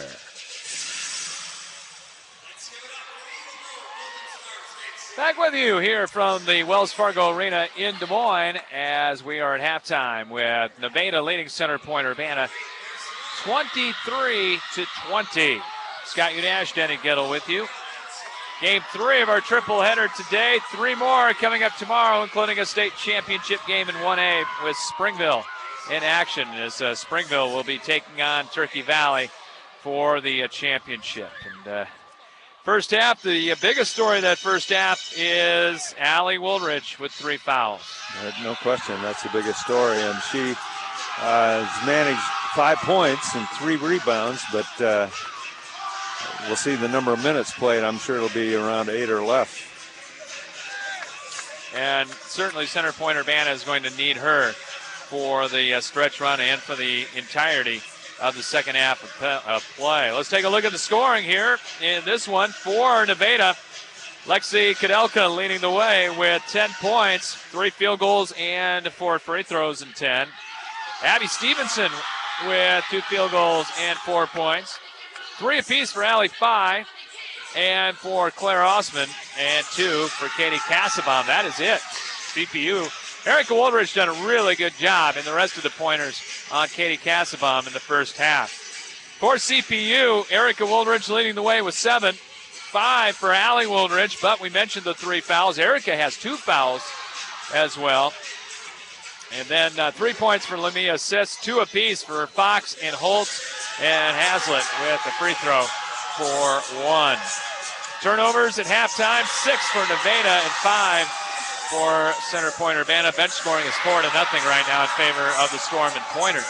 Back with you here from the Wells Fargo Arena in Des Moines as we are at halftime with Nevada leading Center Point Urbana twenty-three to twenty. Scott Unash, Denny Gettle with you. Game three of our triple header today. Three more coming up tomorrow, including a state championship game in one A with Springville in action as uh, Springville will be taking on Turkey Valley for the uh, championship. And uh, First half, the biggest story of that first half is Allie Woolridge with three fouls. No question, that's the biggest story. And she uh, has managed five points and three rebounds, but uh, we'll see the number of minutes played. I'm sure it'll be around eight or less. And certainly Center Point Urbana is going to need her for the uh, stretch run and for the entirety of the second half of, pe- of play. Let's take a look at the scoring here in this one for Nevada. Lexi Kudelka leading the way with ten points, three field goals and four free throws in ten. Abby Stevenson with two field goals and four points. Three apiece for Allie Fye and for Claire Osman, and two for Katie Kassabaum. That is it. C P U. Erica Woolridge done a really good job, and the rest of the pointers on Katie Kassabaum in the first half. For C P U, Erica Woolridge leading the way with seven. Five for Allie Woolridge, but we mentioned the three fouls. Erica has two fouls as well. And then uh, three points for Lamia assists, two apiece for Fox and Holtz, and Haslett with a free throw for one. Turnovers at halftime, six for Nevada and five for Center Point Urbana. Bench scoring is four to nothing right now in favor of the Storm and Pointers.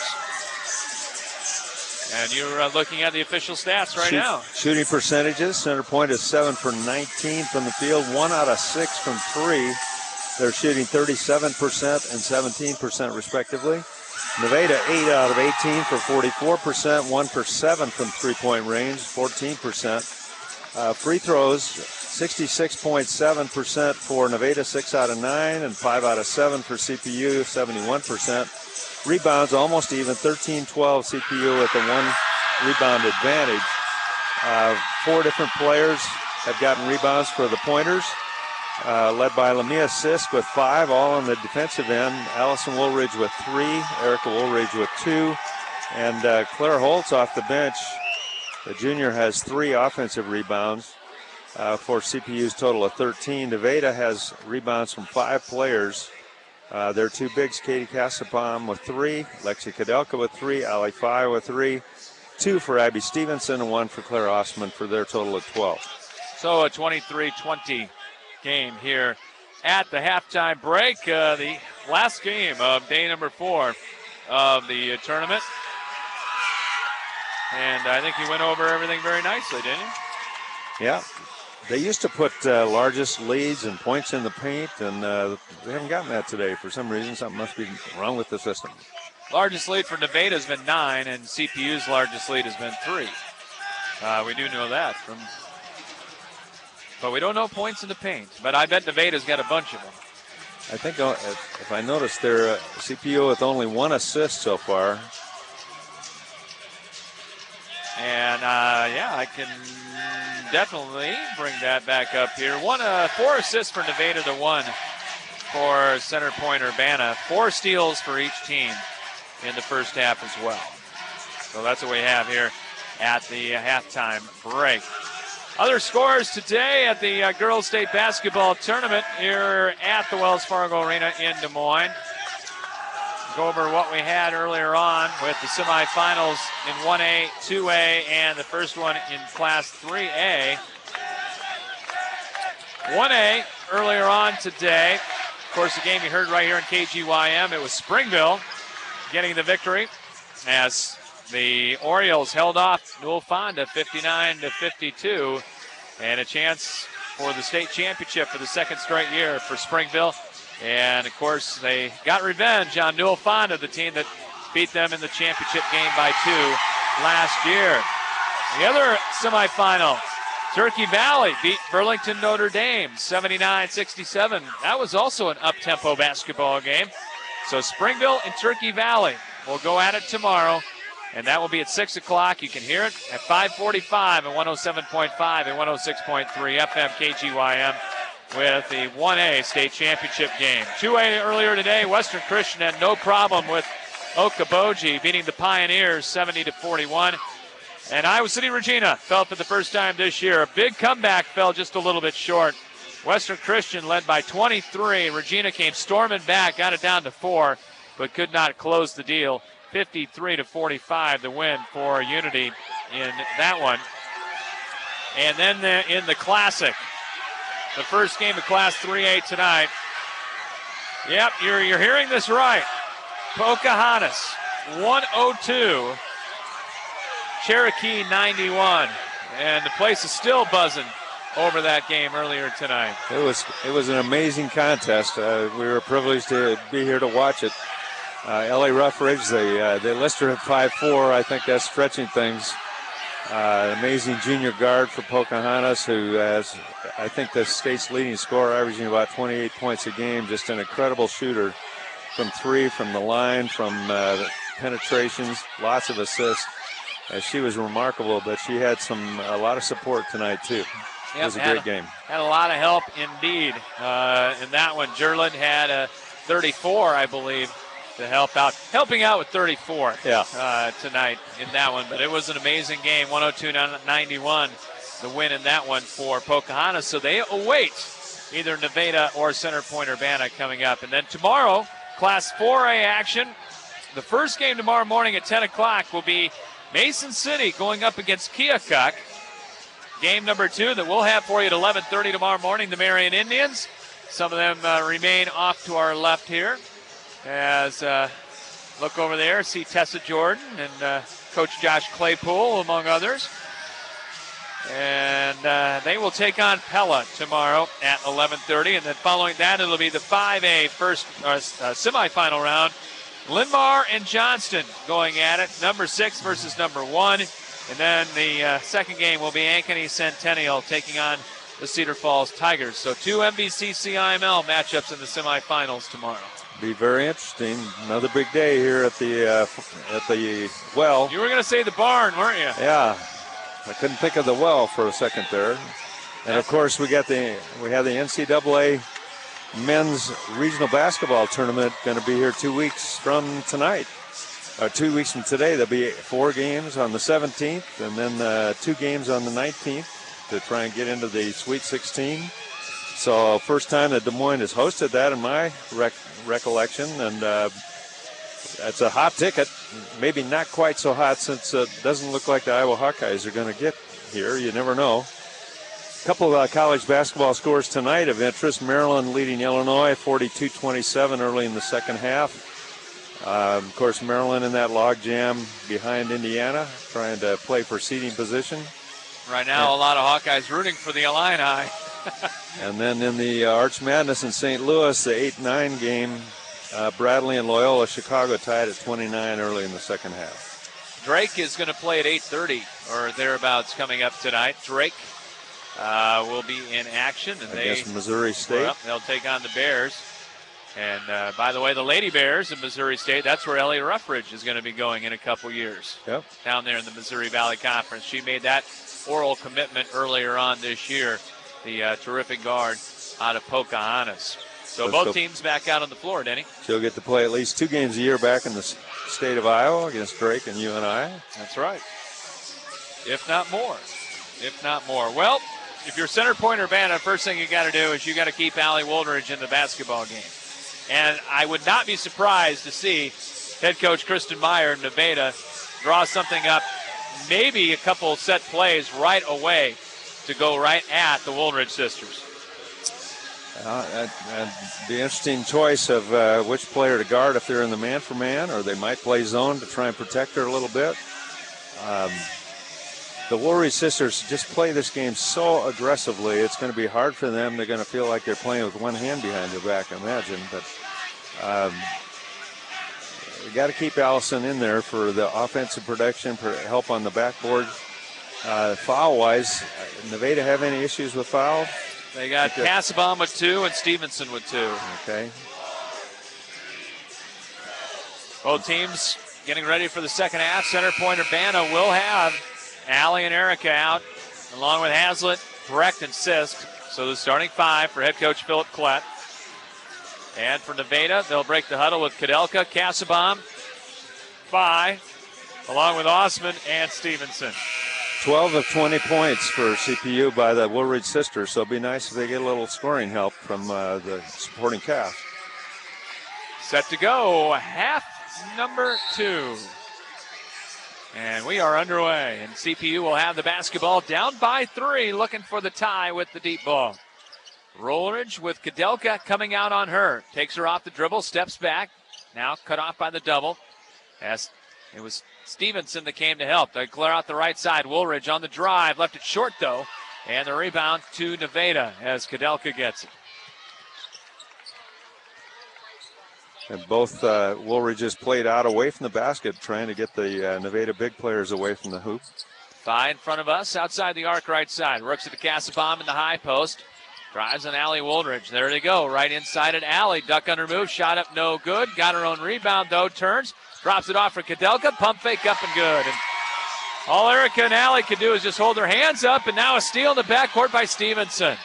And you're uh, looking at the official stats right Shoot, now. Shooting percentages, Center Point is seven for nineteen from the field, one out of six from three. They're shooting thirty-seven percent and seventeen percent respectively. Nevada, eight out of eighteen for forty-four percent, one for seven from three-point range, fourteen percent. Uh, free throws, sixty-six point seven percent for Nevada, six out of nine, and five out of seven for C P U, seventy-one percent. Rebounds almost even, thirteen twelve C P U with a one rebound advantage. Uh, four different players have gotten rebounds for the Pointers, uh, led by Lamia Sisk with five, all on the defensive end. Allison Woolridge with three, Erica Woolridge with two, and uh, Claire Holtz off the bench. The junior has three offensive rebounds uh, for C P U's total of thirteen. Nevada has rebounds from five players. Uh, their two bigs, Katie Casapam with three, Lexi Kadelka with three, Ali Fai with three, two for Abby Stevenson, and one for Claire Osman for their total of twelve. So a twenty-three twenty game here at the halftime break. Uh, the last game of day number four of the uh, tournament. And I think you went over everything very nicely, didn't you? Yeah. They used to put uh, largest leads and points in the paint, and uh, they haven't gotten that today. For some reason, something must be wrong with the system. Largest lead for Nevada has been nine, and C P U's largest lead has been three. Uh, we do know that. from, But we don't know points in the paint. But I bet Nevada's got a bunch of them. I think uh, if I noticed, they're uh, C P U with only one assist so far. And, uh, yeah, I can definitely bring that back up here. One, uh, four assists for Nevada to one for Center Point Urbana. Four steals for each team in the first half as well. So that's what we have here at the halftime break. Other scores today at the uh, Girls State Basketball Tournament here at the Wells Fargo Arena in Des Moines. Go over what we had earlier on with the semifinals in one A, two A, and the first one in Class three A. one A earlier on today. Of course, the game you heard right here in K G Y M, it was Springville getting the victory as the Orioles held off Newell Fonda fifty-nine to fifty-two, and a chance for the state championship for the second straight year for Springville. And, of course, they got revenge on Newell Fonda, the team that beat them in the championship game by two last year. The other semifinal, Turkey Valley beat Burlington Notre Dame seventy-nine sixty-seven. That was also an up-tempo basketball game. So Springville and Turkey Valley will go at it tomorrow, and that will be at six o'clock. You can hear it at five forty-five at one oh seven point five and one oh six point three F M K G Y M. With the one A state championship game. two A earlier today, Western Christian had no problem with Okoboji beating the Pioneers seventy to forty-one. And Iowa City Regina fell for the first time this year. A big comeback, fell just a little bit short. Western Christian led by twenty-three. Regina came storming back, got it down to four, but could not close the deal. fifty-three to forty-five, the win for Unity in that one. And then the, in the Classic, the first game of Class three A tonight. Yep, you're you're hearing this right. Pocahontas, one oh two. Cherokee, ninety-one. And the place is still buzzing over that game earlier tonight. It was it was an amazing contest. Uh, we were privileged to be here to watch it. Uh, L A Ruffridge, they, uh, they list her at five four. I think that's stretching things. Uh, amazing junior guard for Pocahontas, who has, I think, the state's leading scorer, averaging about twenty-eight points a game. Just an incredible shooter from three, from the line, from uh, penetrations, lots of assists. Uh, she was remarkable, but she had some a lot of support tonight, too. Yep, it was a great a, game. Had a lot of help indeed uh, in that one. Jerland had a thirty-four, I believe, to help out, helping out with thirty-four yeah. uh, tonight in that one. But it was an amazing game, one oh two ninety-one, the win in that one for Pocahontas. So they await either Nevada or Center Point Urbana coming up. And then tomorrow, Class four A action. The first game tomorrow morning at ten o'clock will be Mason City going up against Keokuk. Game number two that we'll have for you at eleven thirty tomorrow morning, the Marion Indians. Some of them uh, remain off to our left here. As uh, look over there, see Tessa Jordan and uh, Coach Josh Claypool, among others. And uh, they will take on Pella tomorrow at eleven thirty. And then following that, it'll be the five A first uh, uh, semifinal round. Linmar and Johnston going at it. Number six versus number one. And then the uh, second game will be Ankeny Centennial taking on the Cedar Falls Tigers. So two M V C C I M L matchups in the semifinals tomorrow. Be very interesting. Another big day here at the uh, at the well. You were going to say the barn, weren't you? Yeah, I couldn't think of the well for a second there. And of course, we got the we have the N C double A men's regional basketball tournament going to be here two weeks from tonight. Uh, two weeks from today, there'll be four games on the seventeenth, and then uh, two games on the nineteenth to try and get into the Sweet sixteen. So first time that Des Moines has hosted that in my rec- recollection, and uh, that's a hot ticket. Maybe not quite so hot since it doesn't look like the Iowa Hawkeyes are going to get here. You never know. A couple of uh, college basketball scores tonight of interest. Maryland leading Illinois forty-two twenty-seven early in the second half. Uh, of course, Maryland in that log jam behind Indiana, trying to play for seeding position. Right now, a lot of Hawkeyes rooting for the Illini. And then in the uh, Arch Madness in Saint Louis, the eight nine game, uh, Bradley and Loyola Chicago tied at twenty-nine early in the second half. Drake is going to play at eight thirty or thereabouts coming up tonight. Drake uh, will be in action. And Against they, Missouri State. Well, they'll take on the Bears. And, uh, by the way, the Lady Bears in Missouri State, that's where Ellie Ruffridge is going to be going in a couple years. Yep. Down there in the Missouri Valley Conference. She made that oral commitment earlier on this year, the uh, terrific guard out of Pocahontas. So Let's both go. teams back out on the floor, Denny. She'll get to play at least two games a year back in the s- state of Iowa against Drake and U N I. That's right. If not more. If not more. Well, if you're center point Urbana, first thing you got to do is you got to keep Allie Woldridge in the basketball game. And I would not be surprised to see head coach Kristen Meyer of Nevada draw something up, maybe a couple set plays right away to go right at the Woldridge sisters. Uh, that'd, that'd be an interesting choice of uh, which player to guard if they're in the man-for-man, or they might play zone to try and protect her a little bit. Um, the Woolridge sisters just play this game so aggressively, it's going to be hard for them. They're going to feel like they're playing with one hand behind their back, I imagine. But um, you got to keep Allison in there for the offensive production, for help on the backboard. Uh, foul-wise, Nevada have any issues with fouls? They got Okay. Casabon with two and Stevenson with two. Okay. Both teams getting ready for the second half. Center point Urbana will have Allie and Erica out, along with Hazlitt, Brecht, and Sisk. So the starting five for head coach Philip Klett. And for Nevada, they'll break the huddle with Kudelka, Casabon, Phi, along with Osman and Stevenson. twelve of twenty points for C P U by the Woolridge sisters, so it'd be nice if they get a little scoring help from uh, the supporting cast. Set to go, half number two. And we are underway, and C P U will have the basketball down by three, looking for the tie with the deep ball. Woolridge with Kudelka coming out on her. Takes her off the dribble, steps back. Now cut off by the double. As it was Stevenson that came to help. They clear out the right side. Woolridge on the drive. Left it short, though. And the rebound to Nevada as Kudelka gets it. And both uh, Woolridges played out away from the basket, trying to get the uh, Nevada big players away from the hoop. Phi in front of us, outside the arc right side. Works at the Casabon in the high post. Drives on Allie Woolridge. There they go, right inside it. Allie, duck under move, shot up, no good. Got her own rebound, though, turns. Drops it off for Kudelka, pump fake up and good. And all Erica and Allie could do is just hold their hands up, and now a steal in the backcourt by Stevenson.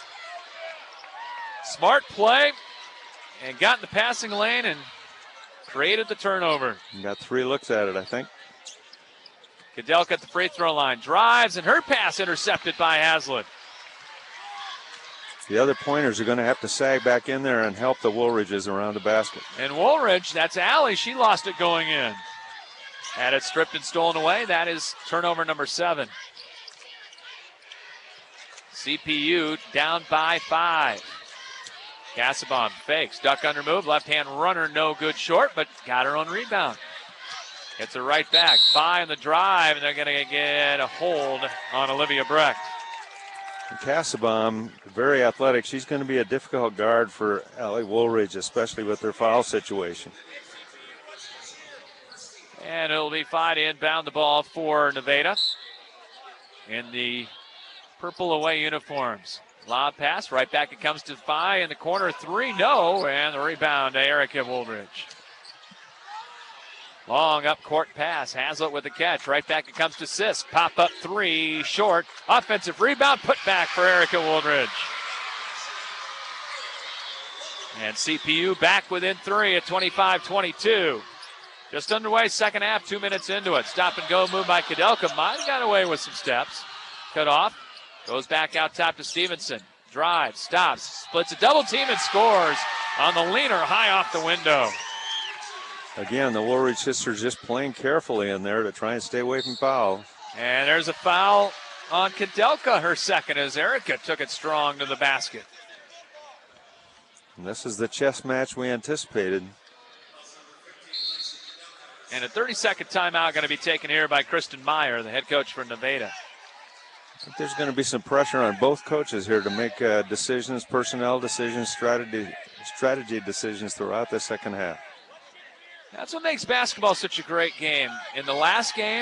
Smart play, and got in the passing lane and created the turnover. You got three looks at it, I think. Kudelka at the free throw line. Drives, and her pass intercepted by Hazlitt. The other pointers are going to have to sag back in there and help the Woolridges around the basket. And Woolridge, that's Allie. She lost it going in. Had it stripped and stolen away. That is turnover number seven. C P U down by five. Casabon fakes, duck under move, left-hand runner, no good short, but got her own rebound. Gets it right back. Phi on the drive, and they're going to get a hold on Olivia Brecht. And Casabon, very athletic. She's going to be a difficult guard for Allie Woolridge, especially with their foul situation. And it'll be fine to inbound the ball for Nevada in the purple away uniforms. Lob pass, right back it comes to Phi in the corner, three, no, and the rebound to Erica Woolridge. Long up court pass, Hazlitt with the catch, right back it comes to Sisk, pop up three, short, offensive rebound, put back for Erica Woolridge. And C P U back within three at twenty-five twenty-two. Just underway, second half, two minutes into it. Stop and go move by Kudelka. Might have got away with some steps. Cut off. Goes back out top to Stevenson. Drives, stops, splits a double team and scores on the leaner high off the window. Again, the Woolridge sisters just playing carefully in there to try and stay away from foul. And there's a foul on Kudelka, her second, as Erica took it strong to the basket. And this is the chess match we anticipated. And a thirty-second timeout going to be taken here by Kristen Meyer, the head coach for Nevada. I think there's going to be some pressure on both coaches here to make uh, decisions, personnel decisions, strategy, strategy decisions throughout the second half. That's what makes basketball such a great game. In the last game,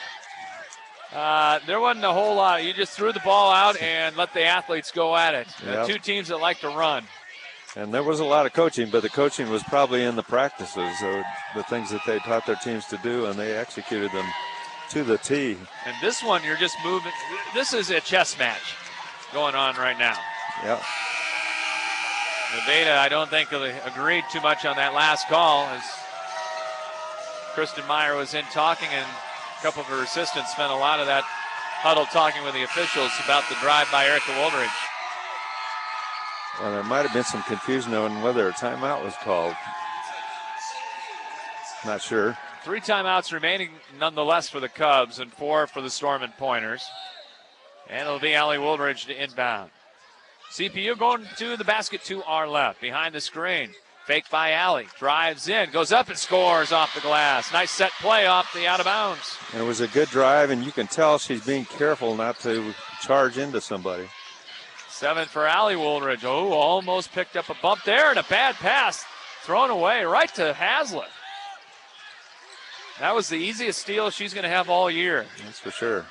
uh, there wasn't a whole lot. You just threw the ball out and let the athletes go at it. Yep. Two teams that like to run. And there was a lot of coaching, but the coaching was probably in the practices, so the things that they taught their teams to do, and they executed them to the T. And this one, you're just moving. This is a chess match going on right now. Yep. Nevada, I don't think, agreed too much on that last call, as Kristen Meyer was in talking, and a couple of her assistants spent a lot of that huddle talking with the officials about the drive by Erica Woolridge. Well, there might have been some confusion on whether a timeout was called. Not sure. Three timeouts remaining nonetheless for the Cubs and four for the Storm and Pointers. And it'll be Allie Woolridge to inbound. C P U going to the basket to our left, behind the screen. Fake by Allie, drives in, goes up and scores off the glass. Nice set play off the out of bounds. And it was a good drive, and you can tell she's being careful not to charge into somebody. Seven for Allie Woolridge. Oh, almost picked up a bump there, and a bad pass thrown away right to Hazlitt. That was the easiest steal she's going to have all year. That's for sure.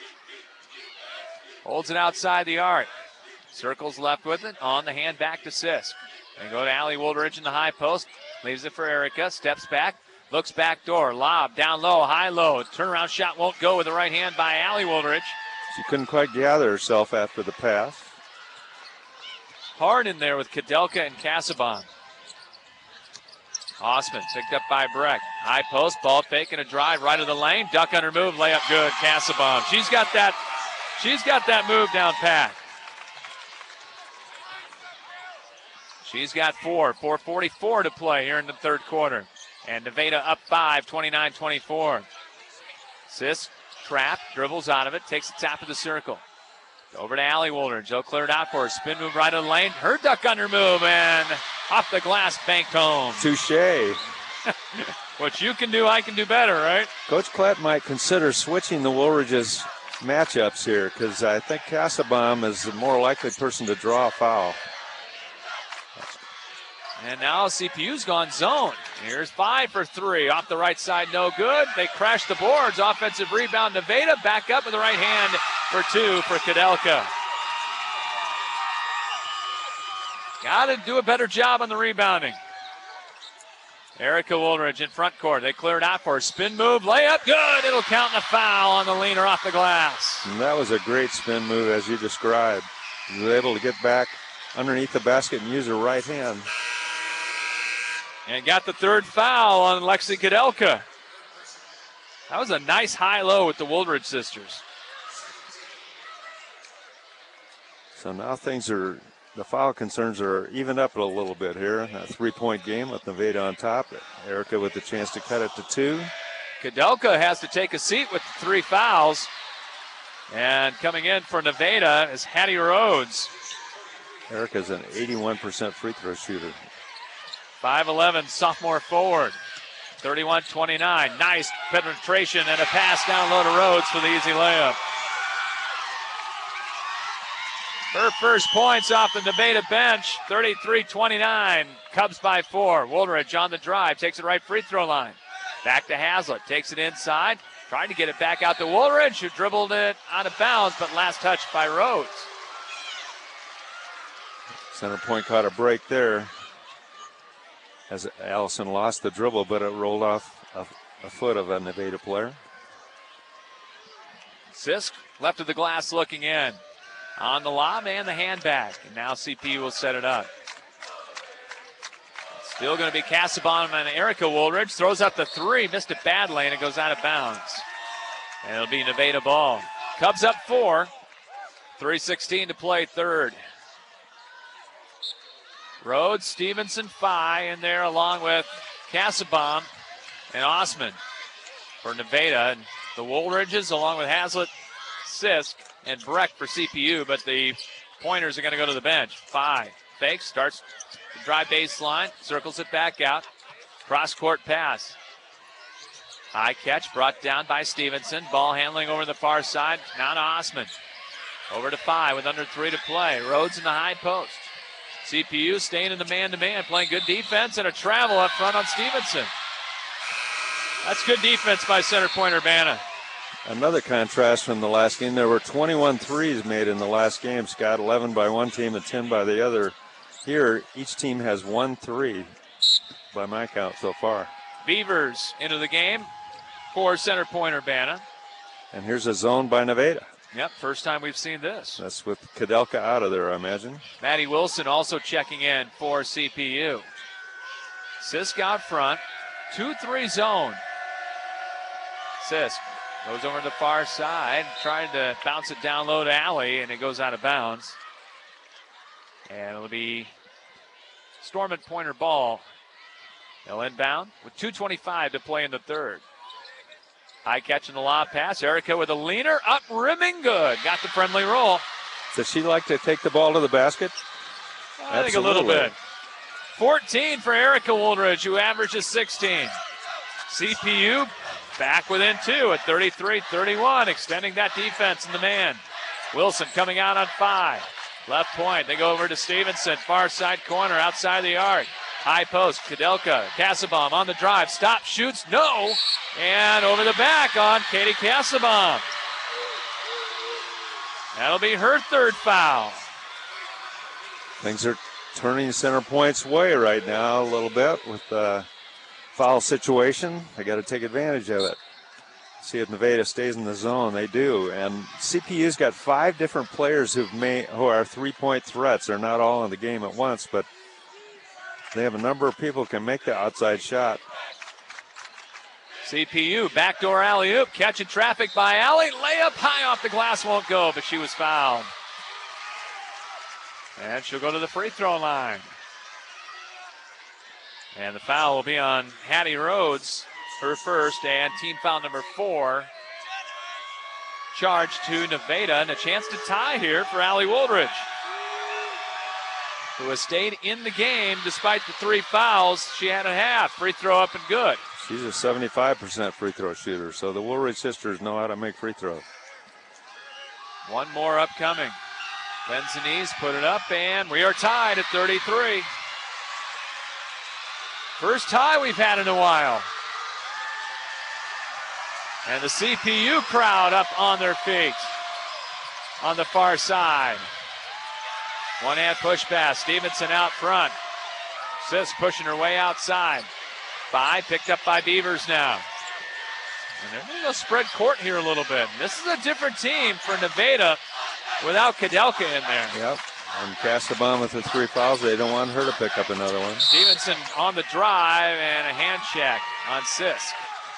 Holds it outside the arc. Circles left with it. On the hand back to Sisk. They go to Allie Woolridge in the high post. Leaves it for Erica. Steps back. Looks back door. Lob down low. High low. Turnaround shot won't go with the right hand by Allie Woolridge. She couldn't quite gather herself after the pass. Hard in there with Kudelka and Casaubon. Osman picked up by Breck. High post, ball fake and a drive right of the lane. Duck under move, layup good. Casaubon. She's got that. She's got that move down pat. She's got four. four forty-four to play here in the third quarter. And Nevada up five, twenty-nine twenty-four. Sisk, trap, dribbles out of it, takes the top of the circle. Over to Allie Woolridge. They'll clear it out for her. Spin move right of the lane. Her duck under move and off the glass, banked home. Touche. What you can do, I can do better, right? Coach Klett might consider switching the Woolridge's matchups here, because I think Casaubon is the more likely person to draw a foul. And now C P U's gone zone. Here's five for three. Off the right side, no good. They crash the boards. Offensive rebound, Nevada. Back up with the right hand for two for Kudelka. Got to do a better job on the rebounding. Erica Woolridge in front court. They clear it out for her. Spin move, layup, good. It'll count in a foul on the leaner off the glass. And that was a great spin move, as you described. She was able to get back underneath the basket and use her right hand. And got the third foul on Lexi Kudelka. That was a nice high-low with the Woolridge sisters. So now things are, the foul concerns are even up a little bit here. A three-point game with Nevada on top. Erica with the chance to cut it to two. Kudelka has to take a seat with three fouls. And coming in for Nevada is Hattie Rhodes. Erica's an eighty-one percent free throw shooter. five eleven sophomore forward. thirty-one twenty-nine. Nice penetration and a pass down low to Rhodes for the easy layup. Her first points off the Nevada bench. thirty-three twenty-nine. Cubs by four. Woolridge on the drive. Takes it right free throw line. Back to Hazlitt. Takes it inside. Trying to get it back out to Woolridge, who dribbled it out of bounds, but last touch by Rhodes. Center point caught a break there as Allison lost the dribble, but it rolled off a, a foot of a Nevada player. Sisk left of the glass looking in. On the lob and the handbag. And now C P U will set it up. Still going to be Cassabon and Erica Woolridge. Throws up the three. Missed it badly, and it goes out of bounds. And it'll be Nevada ball. Cubs up four. three sixteen to play third. Rhodes, Stevenson, Phi in there along with Cassabon and Osman for Nevada. And the Woolridges along with Hazlitt, Sisk, and Breck for C P U, but the pointers are going to go to the bench. Phi fakes, starts the drive baseline, circles it back out. Cross-court pass. High catch brought down by Stevenson. Ball handling over the far side. Now to Osman. Over to Phi with under three to play. Rhodes in the high post. C P U staying in the man-to-man, playing good defense, and a travel up front on Stevenson. That's good defense by center point Urbana. Another contrast from the last game. There were twenty-one threes made in the last game, Scott. eleven by one team and ten by the other. Here, each team has one three by my count so far. Beavers into the game for center point Urbana. And here's a zone by Nevada. Yep, first time we've seen this. That's with Kadelka out of there, I imagine. Maddie Wilson also checking in for C P U. Sisk out front. two three zone. Sisk goes over to the far side, trying to bounce it down low to Alley, and it goes out of bounds. And it'll be Storm and Pointer ball. They'll inbound with two twenty-five to play in the third. High catch in the lob pass. Erica with a leaner, up rimming, good. Got the friendly roll. Does she like to take the ball to the basket? I think a little bit. fourteen for Erica Woolridge, who averages sixteen. C P U back within two at thirty-three thirty-one, extending that defense in the man. Wilson coming out on five. Left point, they go over to Stevenson, far side corner, outside the arc. High post, Kadelka, Cassabon on the drive, stop, shoots, no, and over the back on Katie Cassabon. That'll be her third foul. Things are turning center point's way right now a little bit with the foul situation. They got to take advantage of it. See if Nevada stays in the zone. They do. And C P U's got five different players who've made, who are three-point threats. They're not all in the game at once, but they have a number of people who can make the outside shot. C P U, backdoor alley-oop, catching traffic by Alley. Layup high off the glass, won't go, but she was fouled. And she'll go to the free throw line. And the foul will be on Hattie Rhodes, her first, and team foul number four. Charge to Nevada, and a chance to tie here for Allie Woolridge, who has stayed in the game despite the three fouls she had a half. Free throw up and good. She's a seventy-five percent free throw shooter, so the Woolridge sisters know how to make free throws. One more upcoming. Benzanese put it up, and we are tied at thirty-three. First tie we've had in a while. And the C P U crowd up on their feet on the far side. One hand push pass. Stevenson out front. Sis pushing her way outside. Five picked up by Beavers now. And they're going to spread court here a little bit. And this is a different team for Nevada without Kadelka in there. Yep. And Cassabon with the three fouls. They don't want her to pick up another one. Stevenson on the drive and a hand check on Sisk.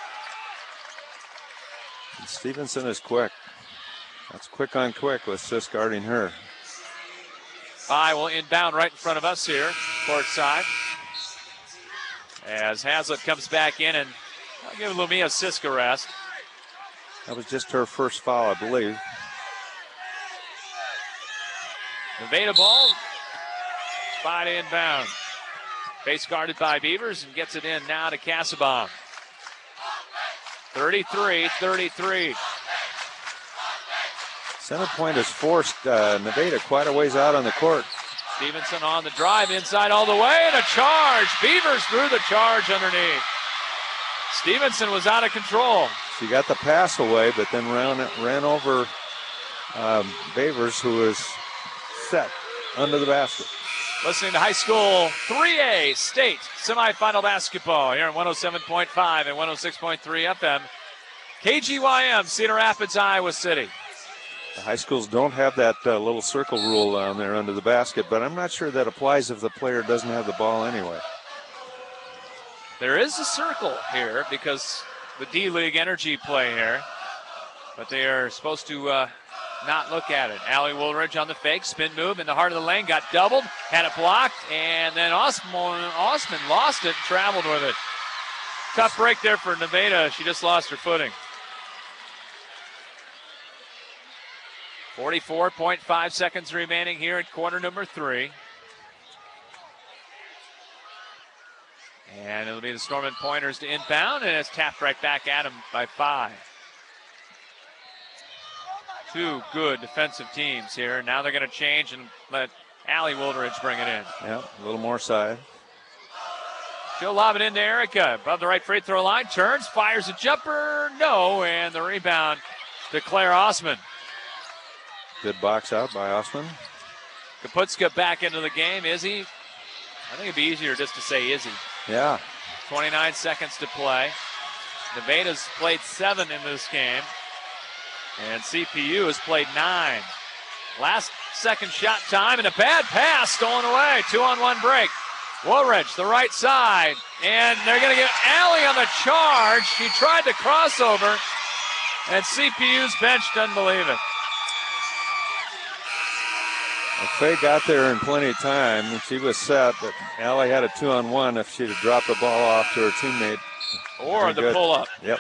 And Stevenson is quick. That's quick on quick with Sisk guarding her. Phi will inbound right in front of us here, court side. As Hazlitt comes back in, and I'll give Lumia Sisk a rest. That was just her first foul, I believe. Nevada ball. Phi to inbound. Base guarded by Beavers and gets it in now to Cassabon. thirty-three thirty-three. Center point has forced uh, Nevada quite a ways out on the court. Stevenson on the drive, inside all the way, and a charge. Beavers through the charge underneath. Stevenson was out of control. She got the pass away, but then ran ran over um, Bavers, who was set under the basket. Listening to high school three A state semifinal basketball here on one oh seven point five and one oh six point three F M. K G Y M, Cedar Rapids, Iowa City. The high schools don't have that uh, little circle rule down there under the basket, but I'm not sure that applies if the player doesn't have the ball anyway. There is a circle here because the D-League energy play here, but they are supposed to uh, not look at it. Allie Woolridge on the fake, spin move in the heart of the lane, got doubled, had it blocked, and then Osman, Osman lost it and traveled with it. Tough break there for Nevada. She just lost her footing. forty-four point five seconds remaining here in quarter number three. And it'll be the Storm and Pointers to inbound, and it's tapped right back at him by five. Two good defensive teams here. Now they're going to change and let Allie Woolridge bring it in. Yeah, a little more side. She'll lob it into Erica above the right free throw line. Turns, fires a jumper. No, and the rebound to Claire Osman. Good box out by Osman. Kaputska back into the game. Izzy, I think it'd be easier just to say Izzy. Yeah. twenty-nine seconds to play. Nevada's played seven in this game. And C P U has played nine. Last second shot time and a bad pass stolen away. Two on one break. Woolridge, the right side. And they're going to get Allie on the charge. She tried to cross over. And C P U's bench doesn't believe it. Well, Faye got there in plenty of time. She was set, but Allie had a two-on-one if she'd have dropped the ball off to her teammate. Or the pull-up. Yep.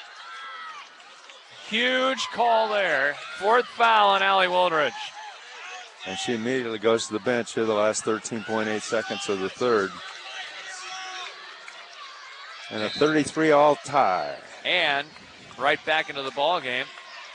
Huge call there. Fourth foul on Allie Woolridge. And she immediately goes to the bench here the last thirteen point eight seconds of the third. And a thirty-three all tie. And right back into the ball game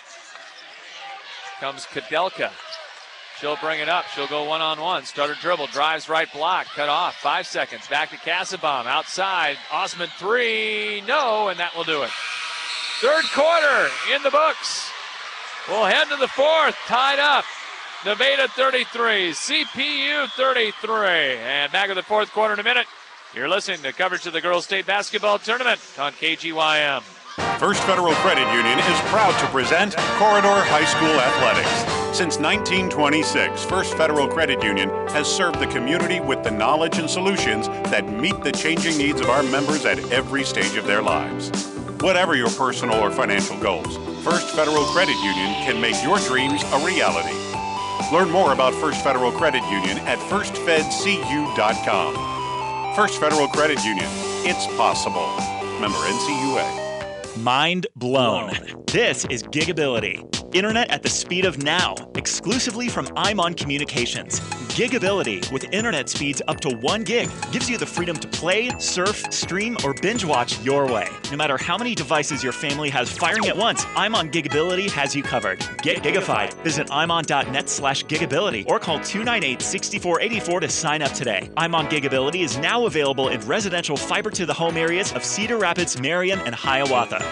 comes Kadelka. She'll bring it up. She'll go one-on-one. Start her dribble. Drives right block. Cut off. Five seconds. Back to Kassebaum. Outside. Osman three. No, and that will do it. Third quarter in the books. We'll head to the fourth. Tied up. Nevada thirty-three. C P U thirty-three. And back in the fourth quarter in a minute. You're listening to coverage of the Girls State Basketball Tournament on K G Y M. First Federal Credit Union is proud to present Corridor High School Athletics. Since nineteen twenty-six, First Federal Credit Union has served the community with the knowledge and solutions that meet the changing needs of our members at every stage of their lives. Whatever your personal or financial goals, First Federal Credit Union can make your dreams a reality. Learn more about First Federal Credit Union at first fed c u dot com. First Federal Credit Union. It's possible. Member N C U A. Mind blown. This is Gigability. Internet at the speed of now, exclusively from Imon Communications. Gigability, with internet speeds up to one gig, gives you the freedom to play, surf, stream, or binge watch your way. No matter how many devices your family has firing at once, Imon Gigability has you covered. Get gigafied. Visit imon.net slash gigability or call two nine eight, six four eight four to sign up today. Imon Gigability is now available in residential fiber-to-the-home areas of Cedar Rapids, Marion, and Hiawatha.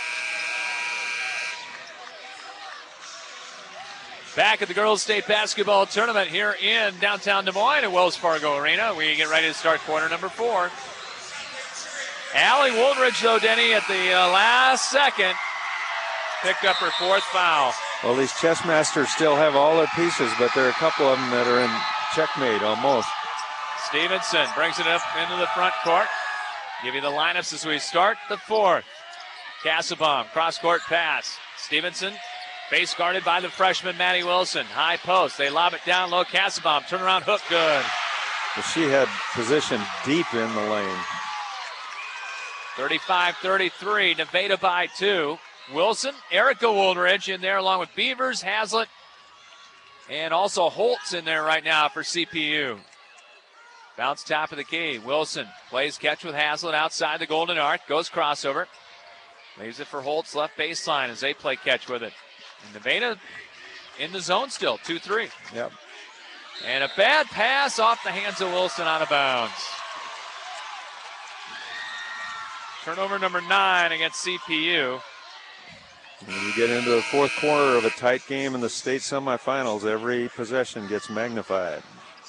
Back at the Girls State Basketball Tournament here in downtown Des Moines at Wells Fargo Arena. We get ready to start quarter number four. Allie Woolridge, though, Denny, at the uh, last second, picked up her fourth foul. Well, these chess masters still have all their pieces, but there are a couple of them that are in checkmate almost. Stevenson brings it up into the front court. Give you the lineups as we start the fourth. Kassebaum, cross-court pass. Stevenson, face guarded by the freshman Maddie Wilson. High post. They lob it down low. Kassebaum, turnaround hook, good. Well, she had position deep in the lane. thirty-five thirty-three, Nevada by two. Wilson, Erica Woolridge in there along with Beavers, Hazlitt, and also Holtz in there right now for C P U. Bounce top of the key. Wilson plays catch with Hazlitt outside the golden arc. Goes crossover. Leaves it for Holtz left baseline as they play catch with it. And Nevada in the zone still, two three. Yep. And a bad pass off the hands of Wilson out of bounds. Turnover number nine against C P U. When you get into the fourth quarter of a tight game in the state semifinals, every possession gets magnified.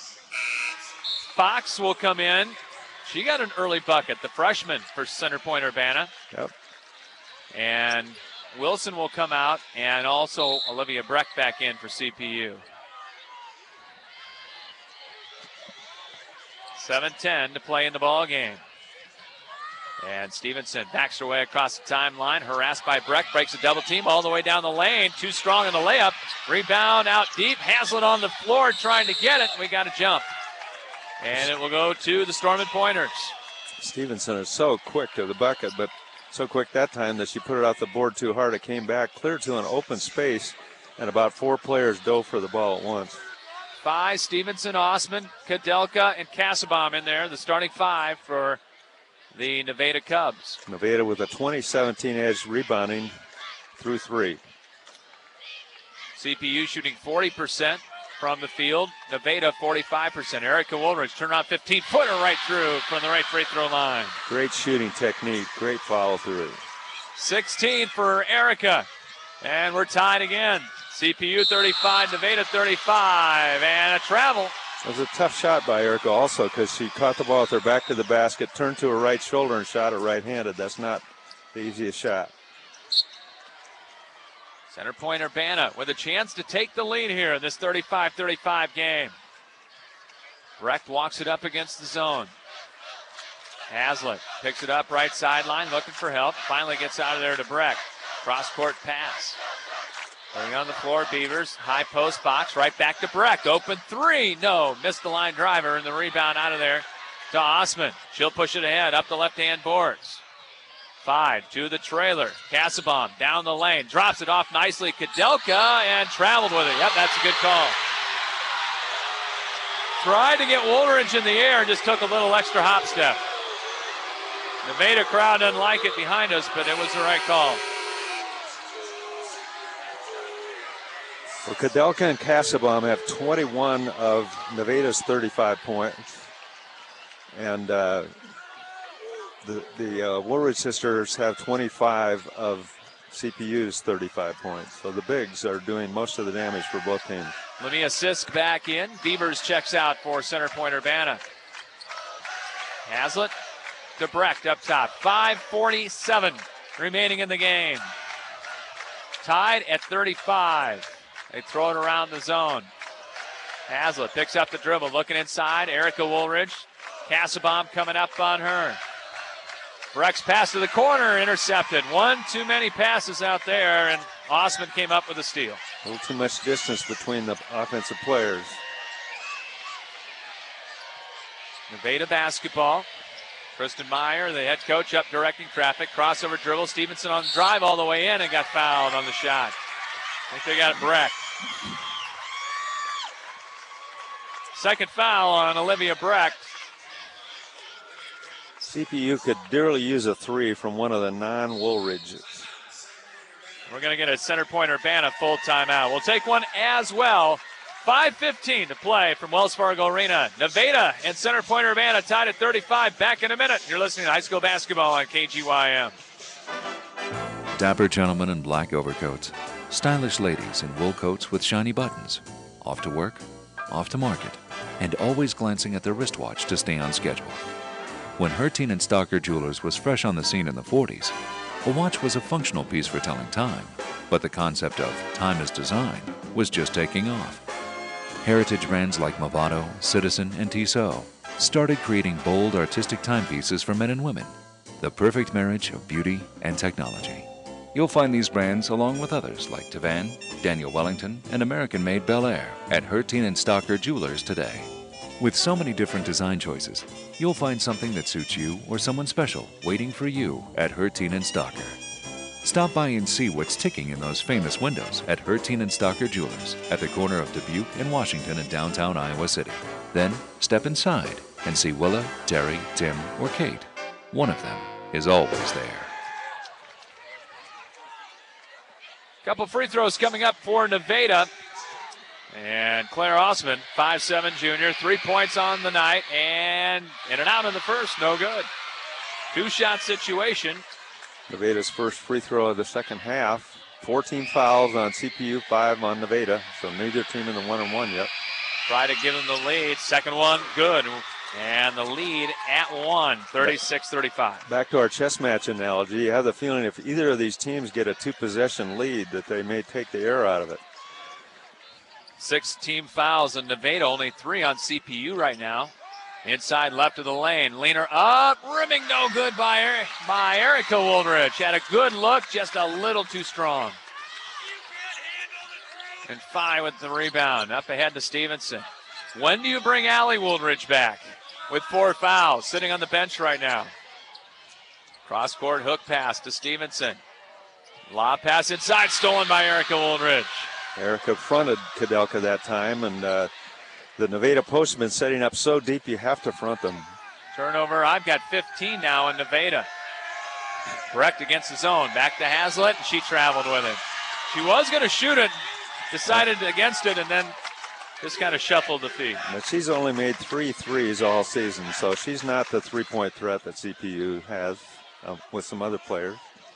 Fox will come in. She got an early bucket, the freshman for Center Point Urbana. Yep. And Wilson will come out, and also Olivia Breck back in for C P U. seven ten to play in the ball game. And Stevenson backs her way across the timeline, harassed by Breck, breaks a double team all the way down the lane. Too strong in the layup. Rebound out deep. Haslett on the floor trying to get it. We got a jump. And it will go to the Storm and Pointers. Stevenson is so quick to the bucket, but so quick that time that she put it off the board too hard. It came back, cleared to an open space, and about four players dove for the ball at once. Five, Stevenson, Osman, Kadelka, and Kasabam in there. The starting five for the Nevada Cubs. Nevada with a twenty seventeen edge, rebounding through three. C P U shooting forty percent from the field. Nevada forty-five percent. Erica Woolridge turn on fifteen-footer right through from the right free throw line. Great shooting technique, great follow through. sixteen for Erica. And we're tied again. C P U thirty-five, Nevada thirty-five, and a travel. It was a tough shot by Erica also because she caught the ball with her back to the basket, turned to her right shoulder, and shot it right-handed. That's not the easiest shot. Center Point Urbana with a chance to take the lead here in this thirty-five thirty-five game. Brecht walks it up against the zone. Haslett picks it up right sideline, looking for help. Finally gets out of there to Brecht. Cross-court pass. Going on the floor, Beavers. High post box, right back to Brecht. Open three. No, missed the line driver, and the rebound out of there to Osman. She'll push it ahead up the left-hand boards. Five to the trailer. Kasabam down the lane. Drops it off nicely. Kadelka, and traveled with it. Yep, that's a good call. Tried to get Woolridge in the air and just took a little extra hop step. Nevada crowd doesn't like it behind us, but it was the right call. Well, Kadelka and Kasabam have twenty-one of Nevada's thirty-five points. And uh, the, the uh, Woolridge sisters have twenty-five of C P U's thirty-five points. So the bigs are doing most of the damage for both teams. Lamia Sisk back in. Beavers checks out for Center Point Urbana. Haslett to Brecht up top. five forty-seven remaining in the game. Tied at thirty-five. They throw it around the zone. Haslett picks up the dribble, looking inside. Erica Woolridge. Kasabam coming up on her. Brecht's pass to the corner, intercepted. One too many passes out there, and Osman came up with a steal. A little too much distance between the offensive players. Nevada basketball. Kristen Meyer, the head coach, up directing traffic. Crossover dribble. Stevenson on the drive all the way in and got fouled on the shot. I think they got it Brecht. Second foul on Olivia Brecht. C P U could dearly use a three from one of the non-Woolridges. We're going to get a Center Point Urbana full timeout. We'll take one as well. five fifteen to play from Wells Fargo Arena. Nevada and Center Point Urbana tied at thirty-five. Back in a minute. You're listening to high school basketball on K G Y M. Dapper gentlemen in black overcoats. Stylish ladies in wool coats with shiny buttons. Off to work, off to market, and always glancing at their wristwatch to stay on schedule. When Hertine and Stalker Jewelers was fresh on the scene in the forties, a watch was a functional piece for telling time, but the concept of time as design was just taking off. Heritage brands like Movado, Citizen, and Tissot started creating bold artistic timepieces for men and women, the perfect marriage of beauty and technology. You'll find these brands along with others like Tavan, Daniel Wellington, and American-made Bel Air at Hertine and Stalker Jewelers today. With so many different design choices, you'll find something that suits you or someone special waiting for you at Hertine and Stalker. Stop by and see what's ticking in those famous windows at Hertine and Stalker Jewelers at the corner of Dubuque and Washington in downtown Iowa City. Then step inside and see Willa, Terry, Tim, or Kate. One of them is always there. Couple free throws coming up for Nevada. And Claire Osman, five seven junior, three points on the night, and in and out in the first, no good. Two-shot situation. Nevada's first free throw of the second half. fourteen fouls on C P U, five on Nevada. So neither team in the one and one yet. Try to give them the lead. Second one, good. And the lead at one, thirty-six thirty-five. Back to our chess match analogy. You have the feeling if either of these teams get a two-possession lead that they may take the air out of it. Six team fouls, and Nevada only three on C P U right now. Inside left of the lane. Leaner up. Rimming no good by, er- by Erica Woolridge. Had a good look, just a little too strong. And Phi with the rebound. Up ahead to Stevenson. When do you bring Allie Woolridge back? With four fouls. Sitting on the bench right now. Cross-court hook pass to Stevenson. Lob pass inside. Stolen by Erica Woolridge. Erica fronted Kudelka that time, and uh, the Nevada postman setting up so deep you have to front them. Turnover, I've got fifteen now in Nevada. Brecht against the zone. Back to Haslett, and she traveled with it. She was going to shoot it, decided against it, and then just kind of shuffled the feet. But she's only made three threes all season, so she's not the three-point threat that C P U has uh, with some other players.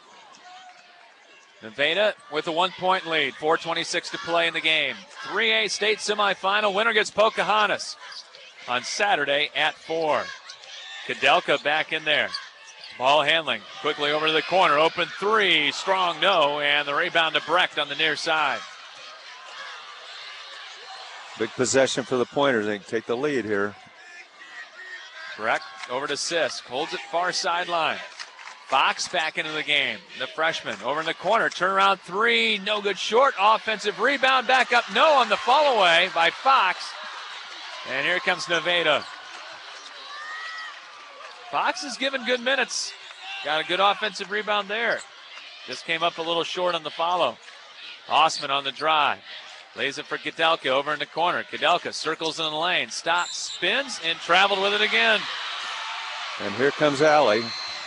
Nevada with a one-point lead. four twenty-six to play in the game. three A state semifinal. Winner gets Pocahontas on Saturday at four. Kudelka back in there. Ball handling. Quickly over to the corner. Open three. Strong no. And the rebound to Brecht on the near side. Big possession for the Pointers. They can take the lead here. Brecht over to Sisk. Holds it far sideline. Fox back into the game. The freshman over in the corner. Turnaround three. No good short. Offensive rebound. Back up. No on the fall away by Fox. And here comes Nevada. Fox is given good minutes. Got a good offensive rebound there. Just came up a little short on the follow. Osman on the drive. Lays it for Kudelka over in the corner. Kudelka circles in the lane. Stops, spins, and traveled with it again. And here comes Allie.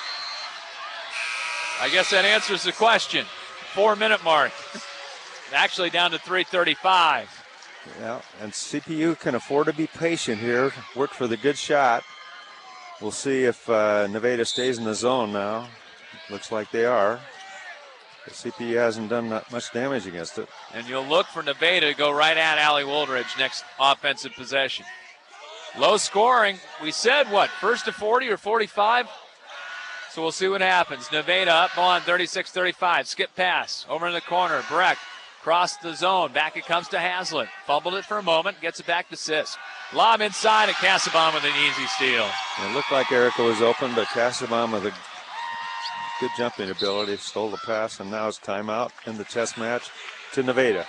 I guess that answers the question. Four-minute mark. Actually down to three thirty-five. Yeah, and C P U can afford to be patient here. Work for the good shot. We'll see if uh, Nevada stays in the zone now. Looks like they are. The C P U hasn't done that much damage against it. And you'll look for Nevada to go right at Allie Woolridge next offensive possession. Low scoring. We said, what, first to forty or forty-five? So we'll see what happens. Nevada up on thirty-six thirty-five. Skip pass. Over in the corner. Brecht cross the zone. Back it comes to Haslett. Fumbled it for a moment. Gets it back to Sisk. Lob inside, and Casaubon with an easy steal. It looked like Erica was open, but Casaubon with a good jumping ability stole the pass, and now it's timeout in the chess match to Nevada.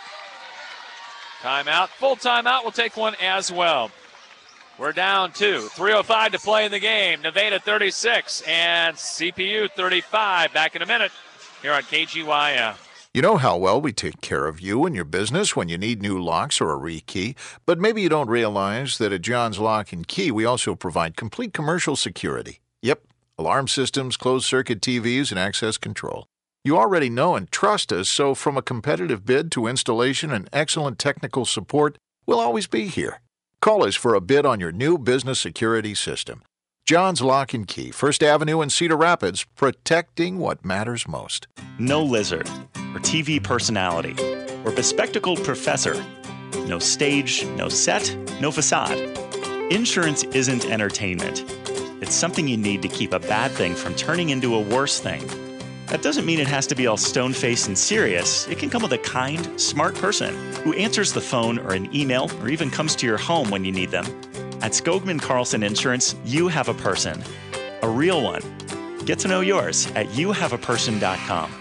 Timeout. Full timeout. We'll take one as well. We're down to three oh five to play in the game. Nevada thirty-six and C P U thirty-five. Back in a minute here on K G Y F. You know how well we take care of you and your business when you need new locks or a rekey, but maybe you don't realize that at John's Lock and Key, we also provide complete commercial security. Yep, alarm systems, closed-circuit T Vs, and access control. You already know and trust us, so from a competitive bid to installation and excellent technical support, we'll always be here. Call us for a bid on your new business security system. John's Lock and Key, First Avenue in Cedar Rapids, protecting what matters most. No lizard, or T V personality, or bespectacled professor. No stage, no set, no facade. Insurance isn't entertainment. It's something you need to keep a bad thing from turning into a worse thing. That doesn't mean it has to be all stone-faced and serious. It can come with a kind, smart person who answers the phone or an email or even comes to your home when you need them. At Skogman Carlson Insurance, you have a person. A real one. Get to know yours at you have a person dot com.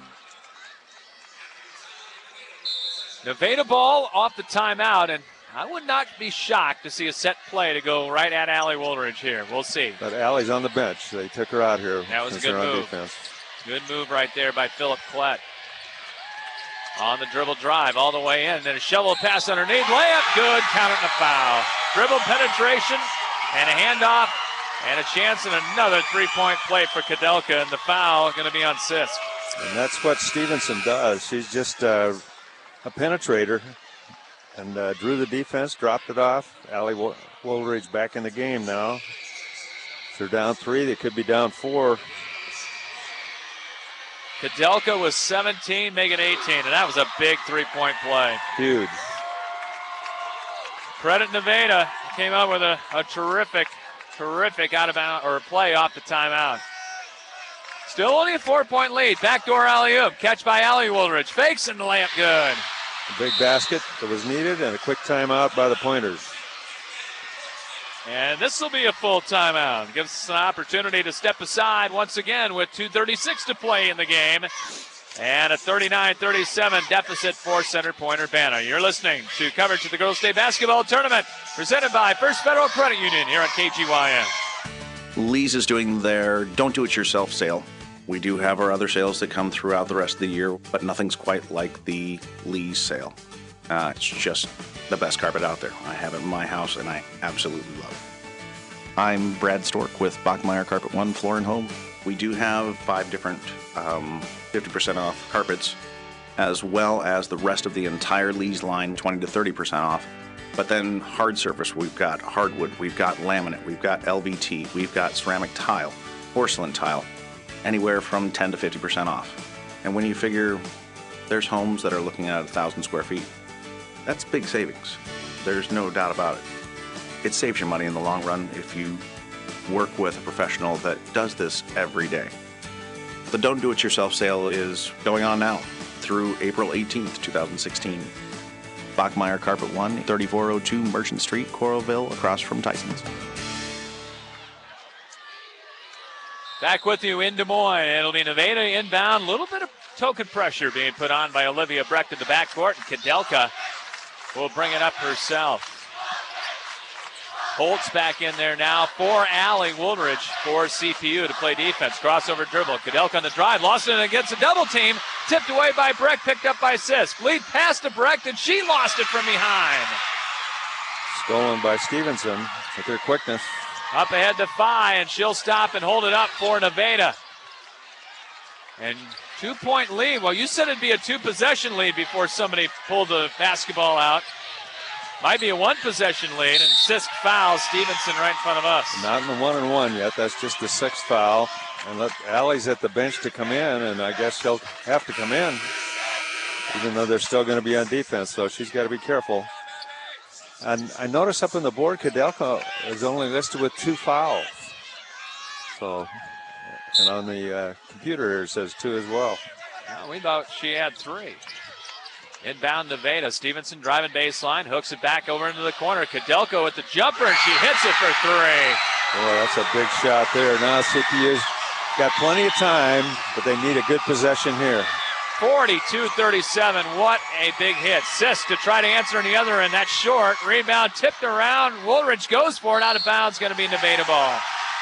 Nevada ball off the timeout, and I would not be shocked to see a set play to go right at Allie Woolridge here. We'll see. But Allie's on the bench. They took her out here. That was a good move. Defense. Good move right there by Philip Klett. On the dribble drive all the way in. Then a shovel pass underneath. Layup good. Count it and a foul. Dribble penetration and a handoff and a chance and another three-point play for Kudelka. And the foul going to be on Sisk. And that's what Stevenson does. She's just uh, a penetrator. And uh, drew the defense, dropped it off. Allie Woolridge back in the game now. If they're down three, they could be down four. Kudelka was seventeen, making eighteen, and that was a big three-point play. Huge. Credit Nevada, came out with a, a terrific, terrific out of bounds or play off the timeout. Still only a four-point lead. Backdoor alley-oop, catch by Allie Woolridge, fakes and the layup good. A big basket that was needed and a quick timeout by the Pointers. And this will be a full timeout. Gives us an opportunity to step aside once again with two thirty-six to play in the game. And a thirty-nine thirty-seven deficit for Center Point Urbana. You're listening to coverage of the Girls State Basketball Tournament presented by First Federal Credit Union here on K G Y M. Lee's is doing their don't-do-it-yourself sale. We do have our other sales that come throughout the rest of the year, but nothing's quite like the Lee's sale. Uh, it's just the best carpet out there. I have it in my house, and I absolutely love it. I'm Brad Stork with Bachmeyer Carpet One Floor and Home. We do have five different um, fifty percent off carpets, as well as the rest of the entire Lee's line, twenty to thirty percent off. But then hard surface, we've got hardwood, we've got laminate, we've got L V T, we've got ceramic tile, porcelain tile, anywhere from ten to fifty percent off. And when you figure there's homes that are looking at one thousand square feet, that's big savings. There's no doubt about it. It saves you money in the long run if you work with a professional that does this every day. The Don't Do It Yourself sale is going on now through April eighteenth, twenty sixteen. Bachmeyer Carpet One, thirty-four oh two Merchant Street, Coralville, across from Tyson's. Back with you in Des Moines. It'll be Nevada inbound. A little bit of token pressure being put on by Olivia Brecht in the backcourt, and Kudelka will bring it up herself. Holtz back in there now for Allie Woolridge for C P U to play defense. Crossover dribble. Kudelka on the drive. Lost it against a double team. Tipped away by Brecht. Picked up by Sisk. Lead pass to Brecht, and she lost it from behind. Stolen by Stevenson with her quickness. Up ahead to Phi, and she'll stop and hold it up for Nevada. And two-point lead. Well, you said it'd be a two-possession lead before somebody pulled the basketball out. Might be a one-possession lead, and Sisk fouls Stevenson right in front of us. Not in the one and one yet. That's just the sixth foul. And let Allie's at the bench to come in, and I guess she'll have to come in, even though they're still going to be on defense. So she's got to be careful. And I notice up on the board, Kudelka is only listed with two fouls. So, and on the uh, computer here it says two as well. well. We thought she had three. Inbound Nevada. Stevenson driving baseline, hooks it back over into the corner. Kudelka with the jumper, and she hits it for three. Boy, that's a big shot there. Now C P U's got plenty of time, but they need a good possession here. forty-two thirty-seven. What a big hit. Sisk to try to answer in the other end. That's short. Rebound tipped around. Woolridge goes for it. Out of bounds. Going to be Nevada ball.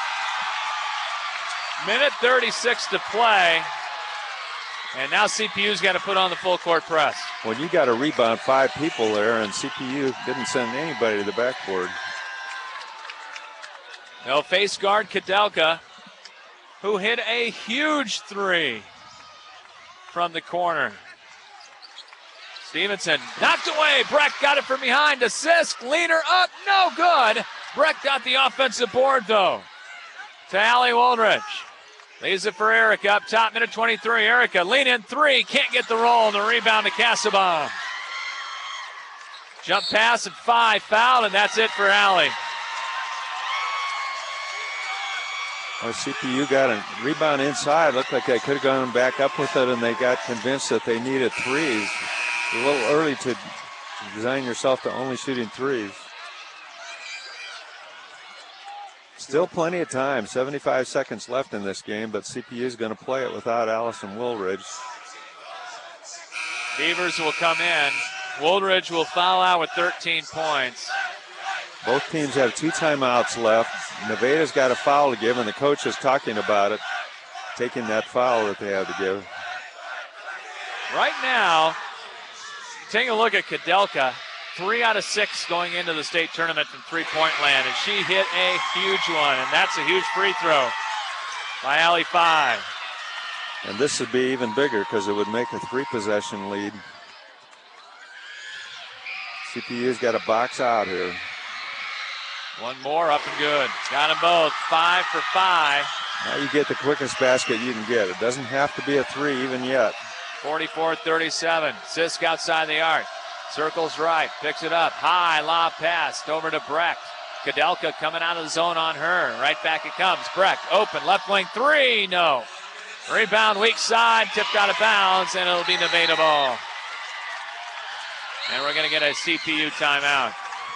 Minute thirty-six to play. And now C P U's got to put on the full court press. Well, you got to rebound five people there, and C P U didn't send anybody to the backboard. They'll face guard Kudelka, who hit a huge three from the corner. Stevenson knocked away. Brecht got it from behind to Sisk. Leaner up, no good. Brecht got the offensive board, though, to Allie Woolridge. Leaves it for Erica up top, minute twenty-three. Erica, lean in three, can't get the roll. The rebound to Casaubon. Jump pass and five, foul, and that's it for Allie. Well, C P U got a rebound inside. Looked like they could have gone back up with it, and they got convinced that they needed threes. A little early to design yourself to only shooting threes. Still plenty of time, seventy-five seconds left in this game, but C P U is going to play it without Allison Woolridge. Beavers will come in. Woolridge will foul out with thirteen points. Both teams have two timeouts left. Nevada's got a foul to give, and the coach is talking about it, taking that foul that they have to give. Right now, taking a look at Kudelka. Three out of six going into the state tournament from three-point land, and she hit a huge one, and that's a huge free throw by Allie Phi. And this would be even bigger because it would make a three-possession lead. C P U's got a box out here. One more, up and good. Got them both. Five for five. Now you get the quickest basket you can get. It doesn't have to be a three even yet. forty-four thirty-seven. Sisk outside the arc. Circles right. Picks it up. High lob pass over to Brecht. Kadelka coming out of the zone on her. Right back it comes. Brecht open. Left wing three. No. Rebound weak side. Tipped out of bounds, and it'll be Nevada ball. And we're going to get a C P U timeout.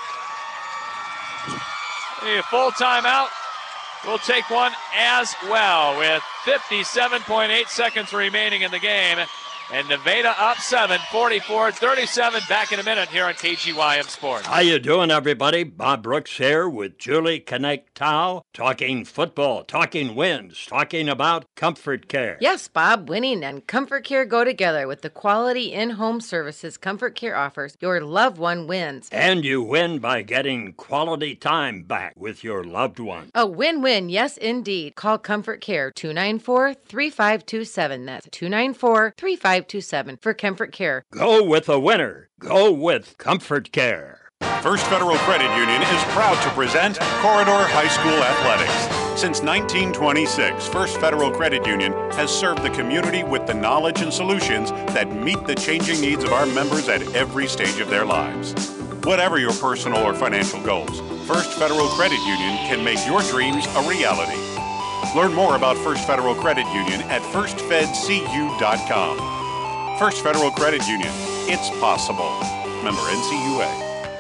A full timeout. We'll take one as well with fifty-seven point eight seconds remaining in the game. And Nevada up seven, forty-four thirty-seven. Back in a minute here on K G Y M Sports. How you doing, everybody? Bob Brooks here with Julie Connect-Tao, talking football, talking wins, talking about Comfort Care. Yes, Bob, winning and Comfort Care go together with the quality in-home services Comfort Care offers. Your loved one wins. And you win by getting quality time back with your loved one. A win-win, yes, indeed. Call Comfort Care, two nine four, three five two seven. That's two nine four, three five two seven for Comfort Care. Go with a winner. Go with Comfort Care. First Federal Credit Union is proud to present Corridor High School Athletics. Since nineteen twenty-six, First Federal Credit Union has served the community with the knowledge and solutions that meet the changing needs of our members at every stage of their lives. Whatever your personal or financial goals, First Federal Credit Union can make your dreams a reality. Learn more about First Federal Credit Union at first fed c u dot com. First Federal Credit Union. It's possible. Member N C U A.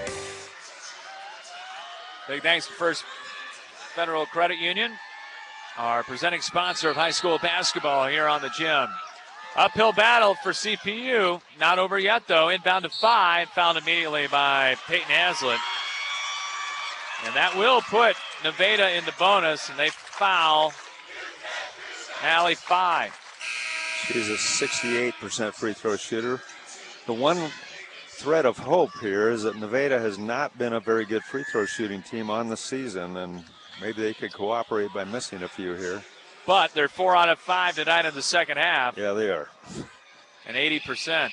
Big thanks to First Federal Credit Union, our presenting sponsor of high school basketball here on the gym. Uphill battle for C P U. Not over yet, though. Inbound to five. Fouled immediately by Peyton Haslett. And that will put Nevada in the bonus, and they foul Allie Five. She's a sixty-eight percent free throw shooter. The one thread of hope here is that Nevada has not been a very good free throw shooting team on the season, and maybe they could cooperate by missing a few here. But they're four out of five tonight in the second half. Yeah, they are. And eighty percent.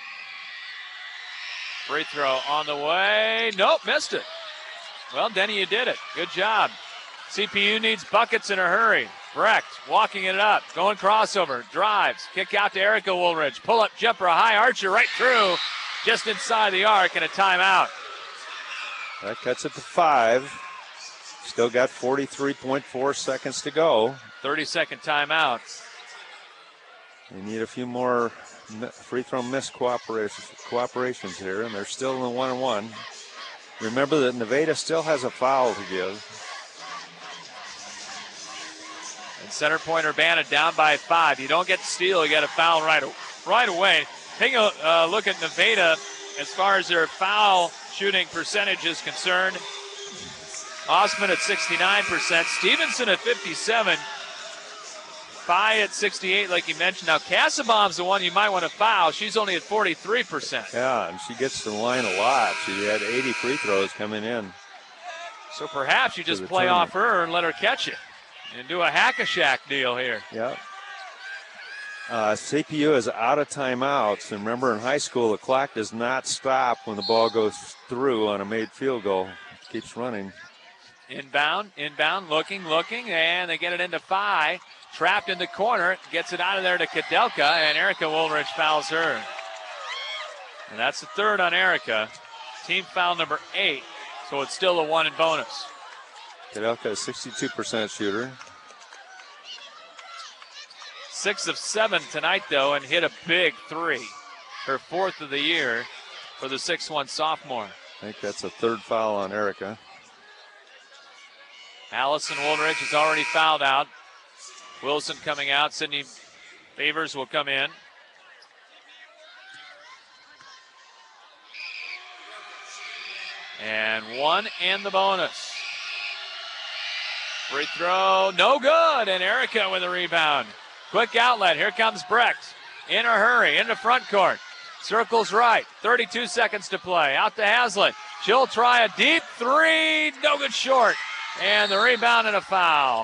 Free throw on the way. Nope, missed it. Well, Denny, you did it. Good job. C P U needs buckets in a hurry. Brecht walking it up, going crossover, drives, kick out to Erica Woolridge, pull up jumper, a high archer right through, just inside the arc, and a timeout. That cuts it to five. Still got forty-three point four seconds to go. thirty-second timeout. They need a few more free throw miss cooperations, cooperations here, and they're still in the one and one. Remember that Nevada still has a foul to give. And center point Urbana down by five. You don't get to steal, you got to foul right, right away. Take a uh, look at Nevada as far as their foul shooting percentage is concerned. Osman at sixty-nine percent, Stevenson at fifty-seven, Pye at sixty-eight, like you mentioned. Now, Casabaum's the one you might want to foul. She's only at forty-three percent. Yeah, and she gets to the line a lot. She had eighty free throws coming in. So perhaps you just play tournament. off her and let her catch it and do a hack-a-shack deal here. Yeah. Uh, C P U is out of timeouts. And remember, in high school, the clock does not stop when the ball goes through on a made field goal. It keeps running. Inbound, inbound, looking, looking, and they get it into Pye. Trapped in the corner, gets it out of there to Kadelka, and Erica Woolridge fouls her. And that's the third on Erica. Team foul number eight, so it's still a one and bonus. Kadelka is sixty-two percent shooter. Six of seven tonight, though, and hit a big three. Her fourth of the year for the six one sophomore. I think that's a third foul on Erica. Allison Woolridge has already fouled out. Wilson coming out. Sydney Favors will come in. And one and the bonus. Free throw, no good. And Erica with a rebound. Quick outlet. Here comes Brecht. In a hurry, into front court. Circles right. thirty-two seconds to play. Out to Haslett. She'll try a deep three. No good, short. And the rebound and a foul.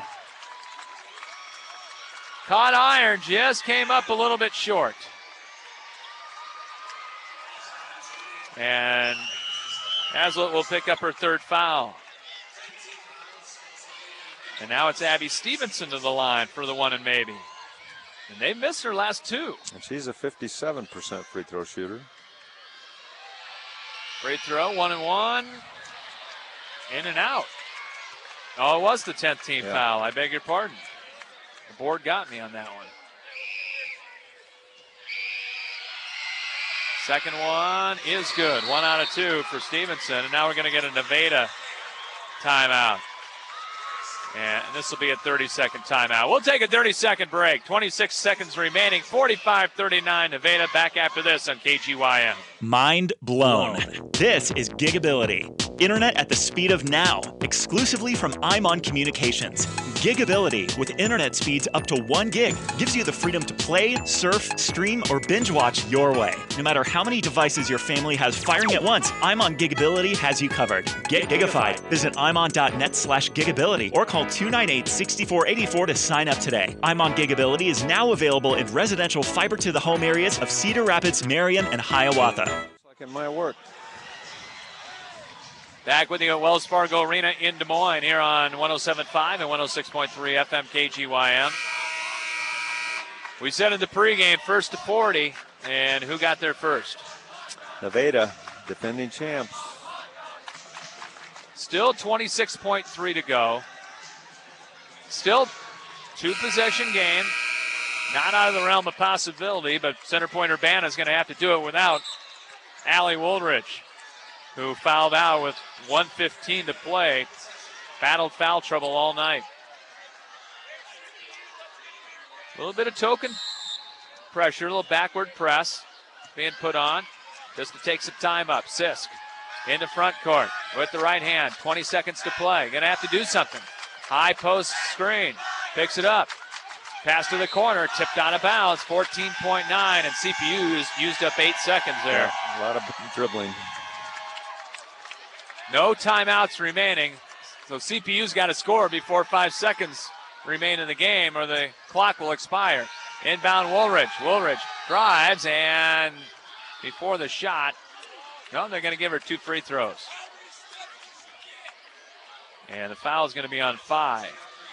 Caught iron, just came up a little bit short. And Haslett will pick up her third foul. And now it's Abby Stevenson to the line for the one and maybe. And they missed her last two. And she's a fifty-seven percent free throw shooter. Free throw, one and one. In and out. Oh, it was the tenth team yeah. foul. I beg your pardon. The board got me on that one. Second one is good. One out of two for Stevenson. And now we're going to get a Nevada timeout. And this will be a thirty-second timeout. We'll take a thirty-second break. twenty-six seconds remaining. forty-five thirty-nine Nevada. Back after this on K G Y M. Mind blown. This is Gigability. Internet at the speed of now. Exclusively from Imon Communications. Gigability with internet speeds up to one gig gives you the freedom to play, surf, stream, or binge watch your way. No matter how many devices your family has firing at once, Imon Gigability has you covered. Get gigified. Visit imon.net slash gigability or call two nine eight, six four eight four to sign up today. Imon Gigability is now available in residential fiber to the home areas of Cedar Rapids, Marion, and Hiawatha. Like it might work. Back with you at Wells Fargo Arena in Des Moines here on one oh seven point five and one oh six point three F M K G Y M. We said in the pregame first to forty, and who got there first? Nevada, defending champs. Still twenty-six point three to go. Still two possession game. Not out of the realm of possibility, but center point Urbana is going to have to do it without Allie Woolridge, who fouled out with one fifteen to play. Battled foul trouble all night. A little bit of token pressure, a little backward press being put on just to take some time up. Sisk into front court with the right hand. twenty seconds to play. Going to have to do something. High post screen. Picks it up. Pass to the corner. Tipped out of bounds. fourteen point nine. And C P U used up eight seconds there. Yeah, a lot of dribbling. No timeouts remaining. So C P U's got to score before five seconds remain in the game or the clock will expire. Inbound Woolridge. Woolridge drives, and before the shot, no, they're going to give her two free throws. And the foul is going to be on five.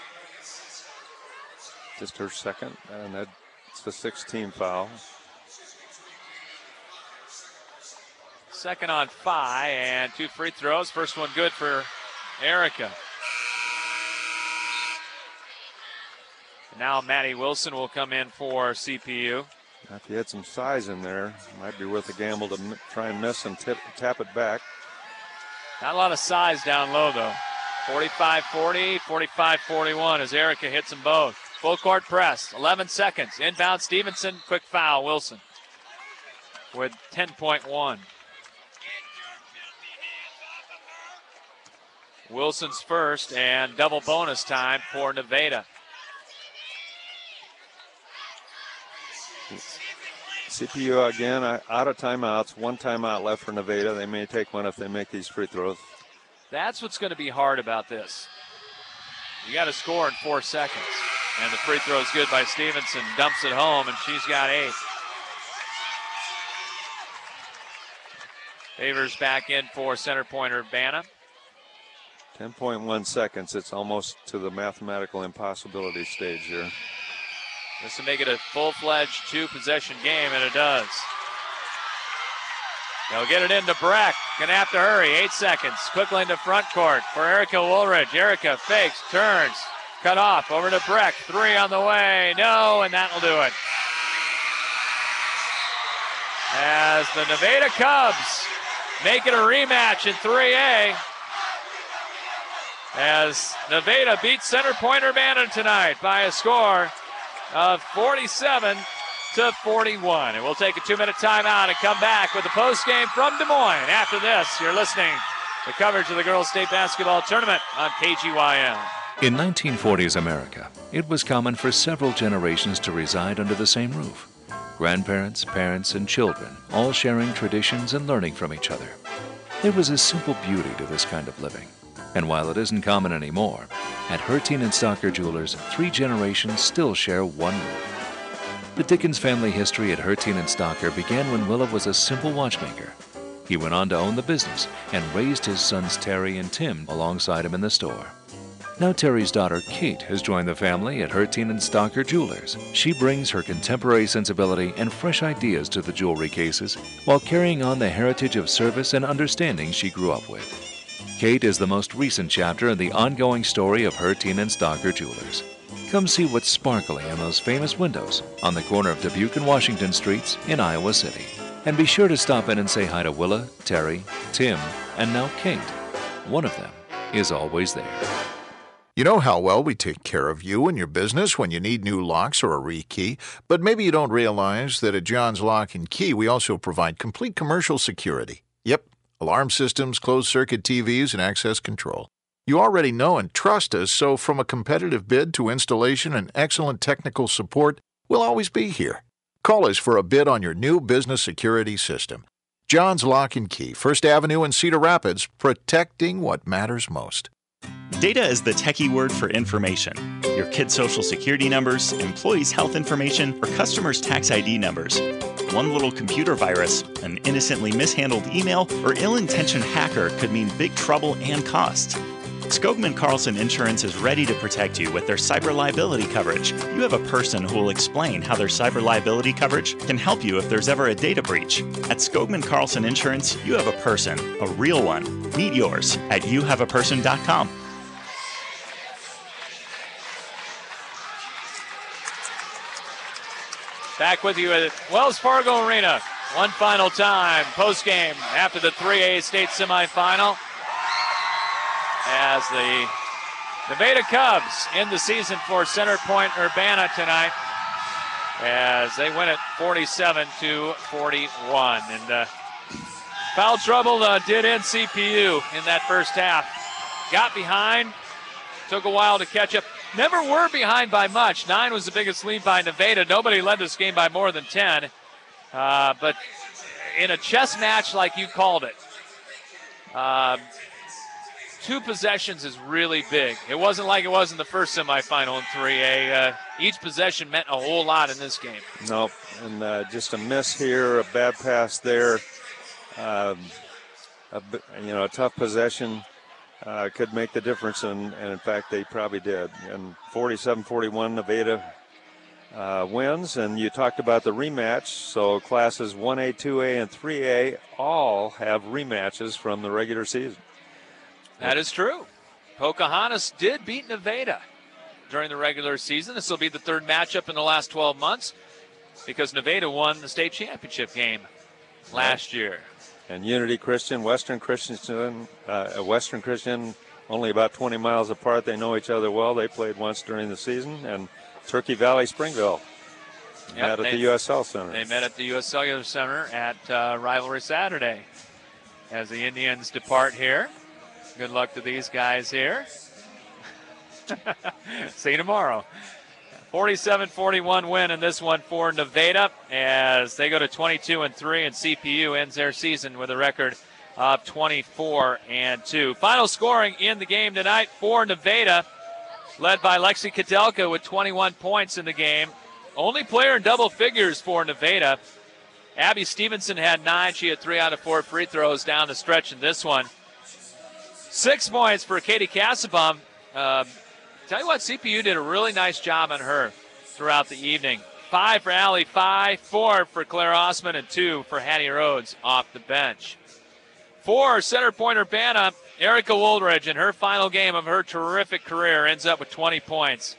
Just her second, and that's the sixth-team foul. Second on five, and two free throws. First one good for Erica. And now Maddie Wilson will come in for C P U. If you had some size in there, might be worth a gamble to m- try and miss and tip, tap it back. Not a lot of size down low, though. forty-five forty, forty-five forty-one as Erica hits them both. Full court press, eleven seconds. Inbound Stevenson, quick foul, Wilson with ten point one. Wilson's first, and double bonus time for Nevada. C P U again out of timeouts. One timeout left for Nevada. They may take one if they make these free throws. That's what's going to be hard about this. You got to score in four seconds. And the free throw is good by Stevenson. Dumps it home, and she's got eight. Favors back in for center point Urbana. ten point one seconds. It's almost to the mathematical impossibility stage here. This will make it a full-fledged two-possession game, and it does. They'll get it into Breck. Gonna have to hurry. Eight seconds. Quickly into front court for Erica Woolridge. Erica fakes, turns, cut off. Over to Breck. Three on the way. No, and that'll do it. As the Nevada Cubs make it a rematch in three A. As Nevada beats center point Urbana tonight by a score of forty-seven to forty-one. And we'll take a two-minute timeout and come back with the postgame from Des Moines. After this, you're listening to coverage of the Girls State Basketball Tournament on K G Y M. In nineteen forties America, it was common for several generations to reside under the same roof. Grandparents, parents, and children all sharing traditions and learning from each other. There was a simple beauty to this kind of living. And while it isn't common anymore, at Hertine and Stocker Jewelers, three generations still share one roof. The Dickens family history at Hertine and Stocker began when Willa was a simple watchmaker. He went on to own the business and raised his sons Terry and Tim alongside him in the store. Now Terry's daughter Kate has joined the family at Herteen and Stalker Jewelers. She brings her contemporary sensibility and fresh ideas to the jewelry cases while carrying on the heritage of service and understanding she grew up with. Kate is the most recent chapter in the ongoing story of Herteen and Stalker Jewelers. Come see what's sparkling in those famous windows on the corner of Dubuque and Washington Streets in Iowa City. And be sure to stop in and say hi to Willa, Terry, Tim, and now Kate. One of them is always there. You know how well we take care of you and your business when you need new locks or a rekey, but maybe you don't realize that at John's Lock and Key we also provide complete commercial security. Yep, alarm systems, closed-circuit T Vs, and access control. You already know and trust us, so from a competitive bid to installation and excellent technical support, we'll always be here. Call us for a bid on your new business security system. John's Lock and Key, First Avenue in Cedar Rapids, protecting what matters most. Data is the techie word for information. Your kids' social security numbers, employees' health information, or customers' tax I D numbers. One little computer virus, an innocently mishandled email, or ill-intentioned hacker could mean big trouble and costs. Skogman Carlson Insurance is ready to protect you with their cyber liability coverage. You have a person who will explain how their cyber liability coverage can help you if there's ever a data breach. At Skogman Carlson Insurance, you have a person, a real one. Meet yours at you have a person dot com. Back with you at Wells Fargo Arena. One final time, post-game after the three A state semifinal. As the Nevada Cubs end the season for Center Point Urbana tonight, as they win it forty-seven to forty-one. And uh, foul trouble uh, did end C P U in that first half. Got behind, took a while to catch up. Never were behind by much. Nine was the biggest lead by Nevada. Nobody led this game by more than ten. Uh, but in a chess match like you called it, uh, two possessions is really big. It wasn't like it was in the first semifinal in three A. Uh, each possession meant a whole lot in this game. Nope, and uh, just a miss here, a bad pass there. Um, a, you know, a tough possession uh, could make the difference, and, and in fact, they probably did. And forty-seven forty-one, Nevada uh, wins. And you talked about the rematch. So classes one A, two A, and three A all have rematches from the regular season. That is true. Pocahontas did beat Nevada during the regular season. This will be the third matchup in the last twelve months because Nevada won the state championship game last year. And Unity Christian, Western Christian, uh, Western Christian, only about twenty miles apart. They know each other well. They played once during the season. And Turkey Valley, Springville Yep, met at they, the U S L Center. They met at the U S Cellular Center at uh, Rivalry Saturday as the Indians depart here. Good luck to these guys here. See you tomorrow. forty-seven forty-one win in this one for Nevada as they go to twenty-two and three, and C P U ends their season with a record of twenty-four and two. Final scoring in the game tonight for Nevada, led by Lexi Kadelka with twenty-one points in the game. Only player in double figures for Nevada. Abby Stevenson had nine. She had three out of four free throws down the stretch in this one. Six points for Katie Cassabum. Uh, tell you what, C P U did a really nice job on her throughout the evening. Five for Allie Phi, four for Claire Osman, and two for Hattie Rhodes off the bench. For Center Point Urbana, Erica Woolridge in her final game of her terrific career ends up with twenty points.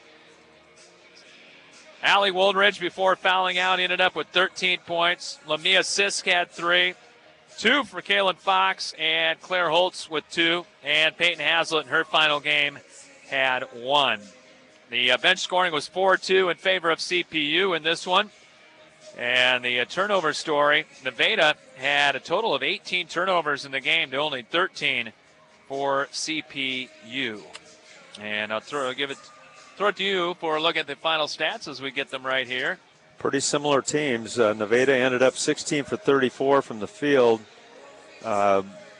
Allie Woolridge, before fouling out, ended up with thirteen points. Lamia Sisk had three. Two for Kaylin Fox and Claire Holtz with two. And Peyton Haslett in her final game had one. The uh, bench scoring was four two in favor of C P U in this one. And the uh, turnover story, Nevada had a total of eighteen turnovers in the game to only thirteen for C P U. And I'll throw, give it, throw it to you for a look at the final stats as we get them right here. Pretty similar teams. Uh, Nevada ended up sixteen for thirty-four from the field. Uh,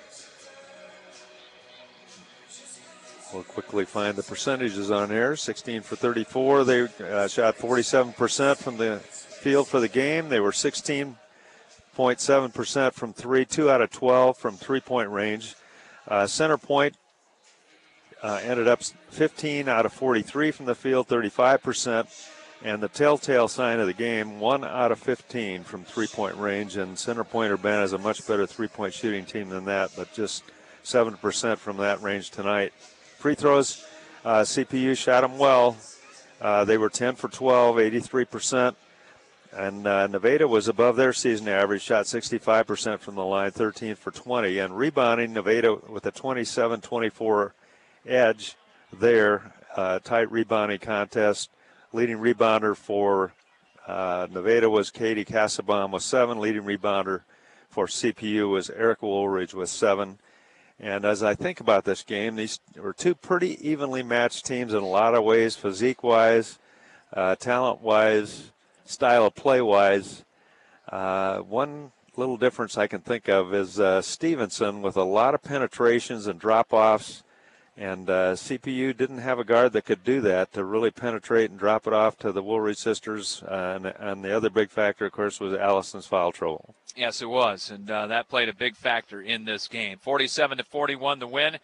we'll quickly find the percentages on here. sixteen for thirty-four. They uh, shot forty-seven percent from the field for the game. They were sixteen point seven percent from three, two out of twelve from three-point range. Uh, Center Point uh, ended up fifteen out of forty-three from the field, thirty-five percent. And the telltale sign of the game, one out of fifteen from three-point range. And Center Point Urbana is a much better three-point shooting team than that, but just seven percent from that range tonight. Free throws, uh, C P U shot them well. Uh, they were ten for twelve, eighty-three percent. And uh, Nevada was above their season average, shot sixty-five percent from the line, thirteen for twenty. And rebounding, Nevada with a twenty-seven twenty-four edge there, uh, tight rebounding contest. Leading rebounder for uh, Nevada was Katie Casaubon with seven. Leading rebounder for C P U was Erica Woolridge with seven. And as I think about this game, these were two pretty evenly matched teams in a lot of ways, physique-wise, uh, talent-wise, style of play-wise. Uh, one little difference I can think of is uh, Stevenson with a lot of penetrations and drop-offs. And uh, C P U didn't have a guard that could do that, to really penetrate and drop it off to the Woolridge sisters. Uh, and, and the other big factor, of course, was Allison's foul trouble. Yes, it was, and uh, that played a big factor in this game. forty-seven to forty-one the win,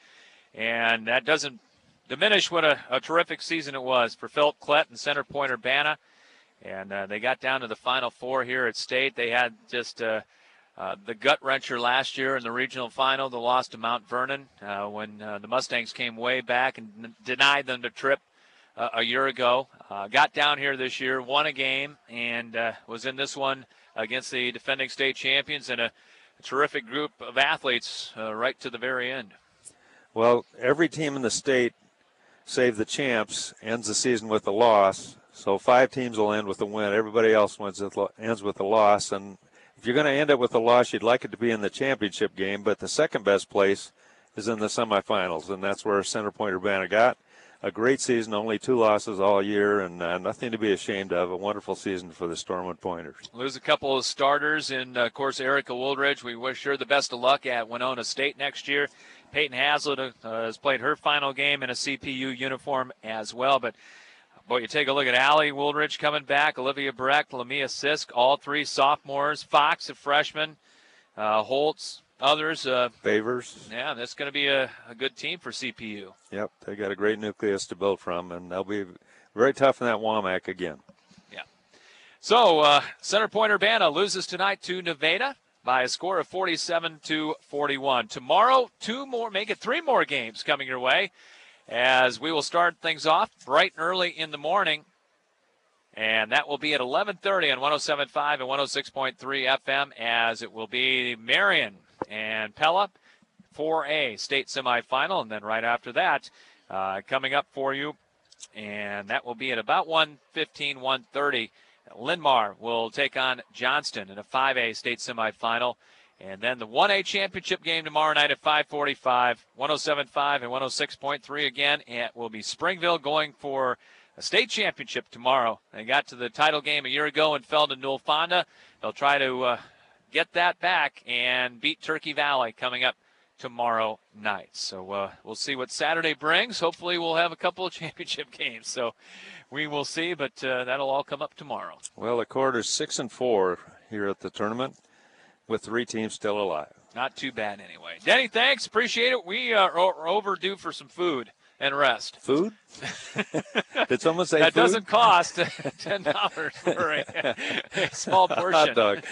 and that doesn't diminish what a, a terrific season it was for Philip Klett and Center Point Urbana. And uh, they got down to the Final Four here at State. They had just uh, uh, the gut-wrencher last year in the regional final, the loss to Mount Vernon, uh, when uh, the Mustangs came way back and n- denied them the trip uh, a year ago. Uh, got down here this year, won a game, and uh, was in this one against the defending state champions and a, a terrific group of athletes uh, right to the very end. Well, every team in the state, save the champs, ends the season with a loss. So five teams will end with a win. Everybody else wins with, ends with a loss. And if you're going to end up with a loss, you'd like it to be in the championship game. But the second best place is in the semifinals, and that's where Center Point Urbana got a great season, only two losses all year, and uh, nothing to be ashamed of. A wonderful season for the Stormwood Pointers. Lose a couple of starters, and, uh, of course, Erica Woolridge. We wish her the best of luck at Winona State next year. Peyton Hazlitt uh, has played her final game in a C P U uniform as well. But, boy, you take a look at Allie Woolridge coming back, Olivia Brecht, Lamia Sisk, all three sophomores, Fox, a freshman, uh, Holtz, others. Uh, Favors. Yeah, that's going to be a, a good team for C P U. Yep, they got a great nucleus to build from, and they'll be very tough in that WAMAC again. Yeah. So, uh, Center Point Urbana loses tonight to Nevada by a score of forty-seven to forty-one. Tomorrow, two more, make it three more games coming your way, as we will start things off bright and early in the morning. And that will be at eleven thirty on one oh seven point five and one oh six point three F M, as it will be Marion and Pella, four A state semifinal. And then right after that, uh, coming up for you, and that will be at about one fifteen, one thirty. Linmar will take on Johnston in a five A state semifinal. And then the one A championship game tomorrow night at five forty-five, one oh seven point five and one oh six point three again. It will be Springville going for a state championship tomorrow. They got to the title game a year ago and fell to Newell Fonda. They'll try to uh, get that back and beat Turkey Valley coming up tomorrow night. So uh, we'll see what Saturday brings. Hopefully we'll have a couple of championship games. So we will see, but uh, that'll all come up tomorrow. Well, the quarter's six and four here at the tournament, with three teams still alive. Not too bad anyway. Denny, thanks. Appreciate it. We are overdue for some food and rest. Food? Did someone say that food? Doesn't cost ten dollars for a, a small portion. Hot dog.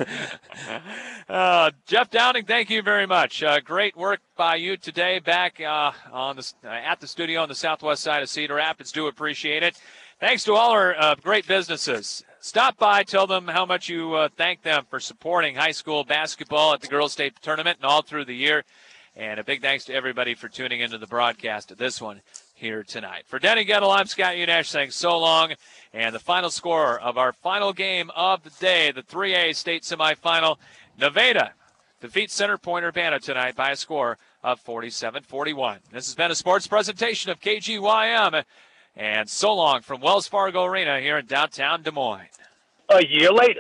uh, Jeff Downing, thank you very much. Uh, great work by you today back uh, on the, uh, at the studio on the southwest side of Cedar Rapids. Do appreciate it. Thanks to all our uh, great businesses. Stop by, tell them how much you uh, thank them for supporting high school basketball at the Girls State Tournament and all through the year. And a big thanks to everybody for tuning into the broadcast of this one here tonight. For Denny Gettle, I'm Scott Unash saying so long. And the final score of our final game of the day, the three A state semifinal, Nevada defeats Center Point Urbana tonight by a score of forty-seven forty-one. This has been a sports presentation of K G Y M. And so long from Wells Fargo Arena here in downtown Des Moines. A year later.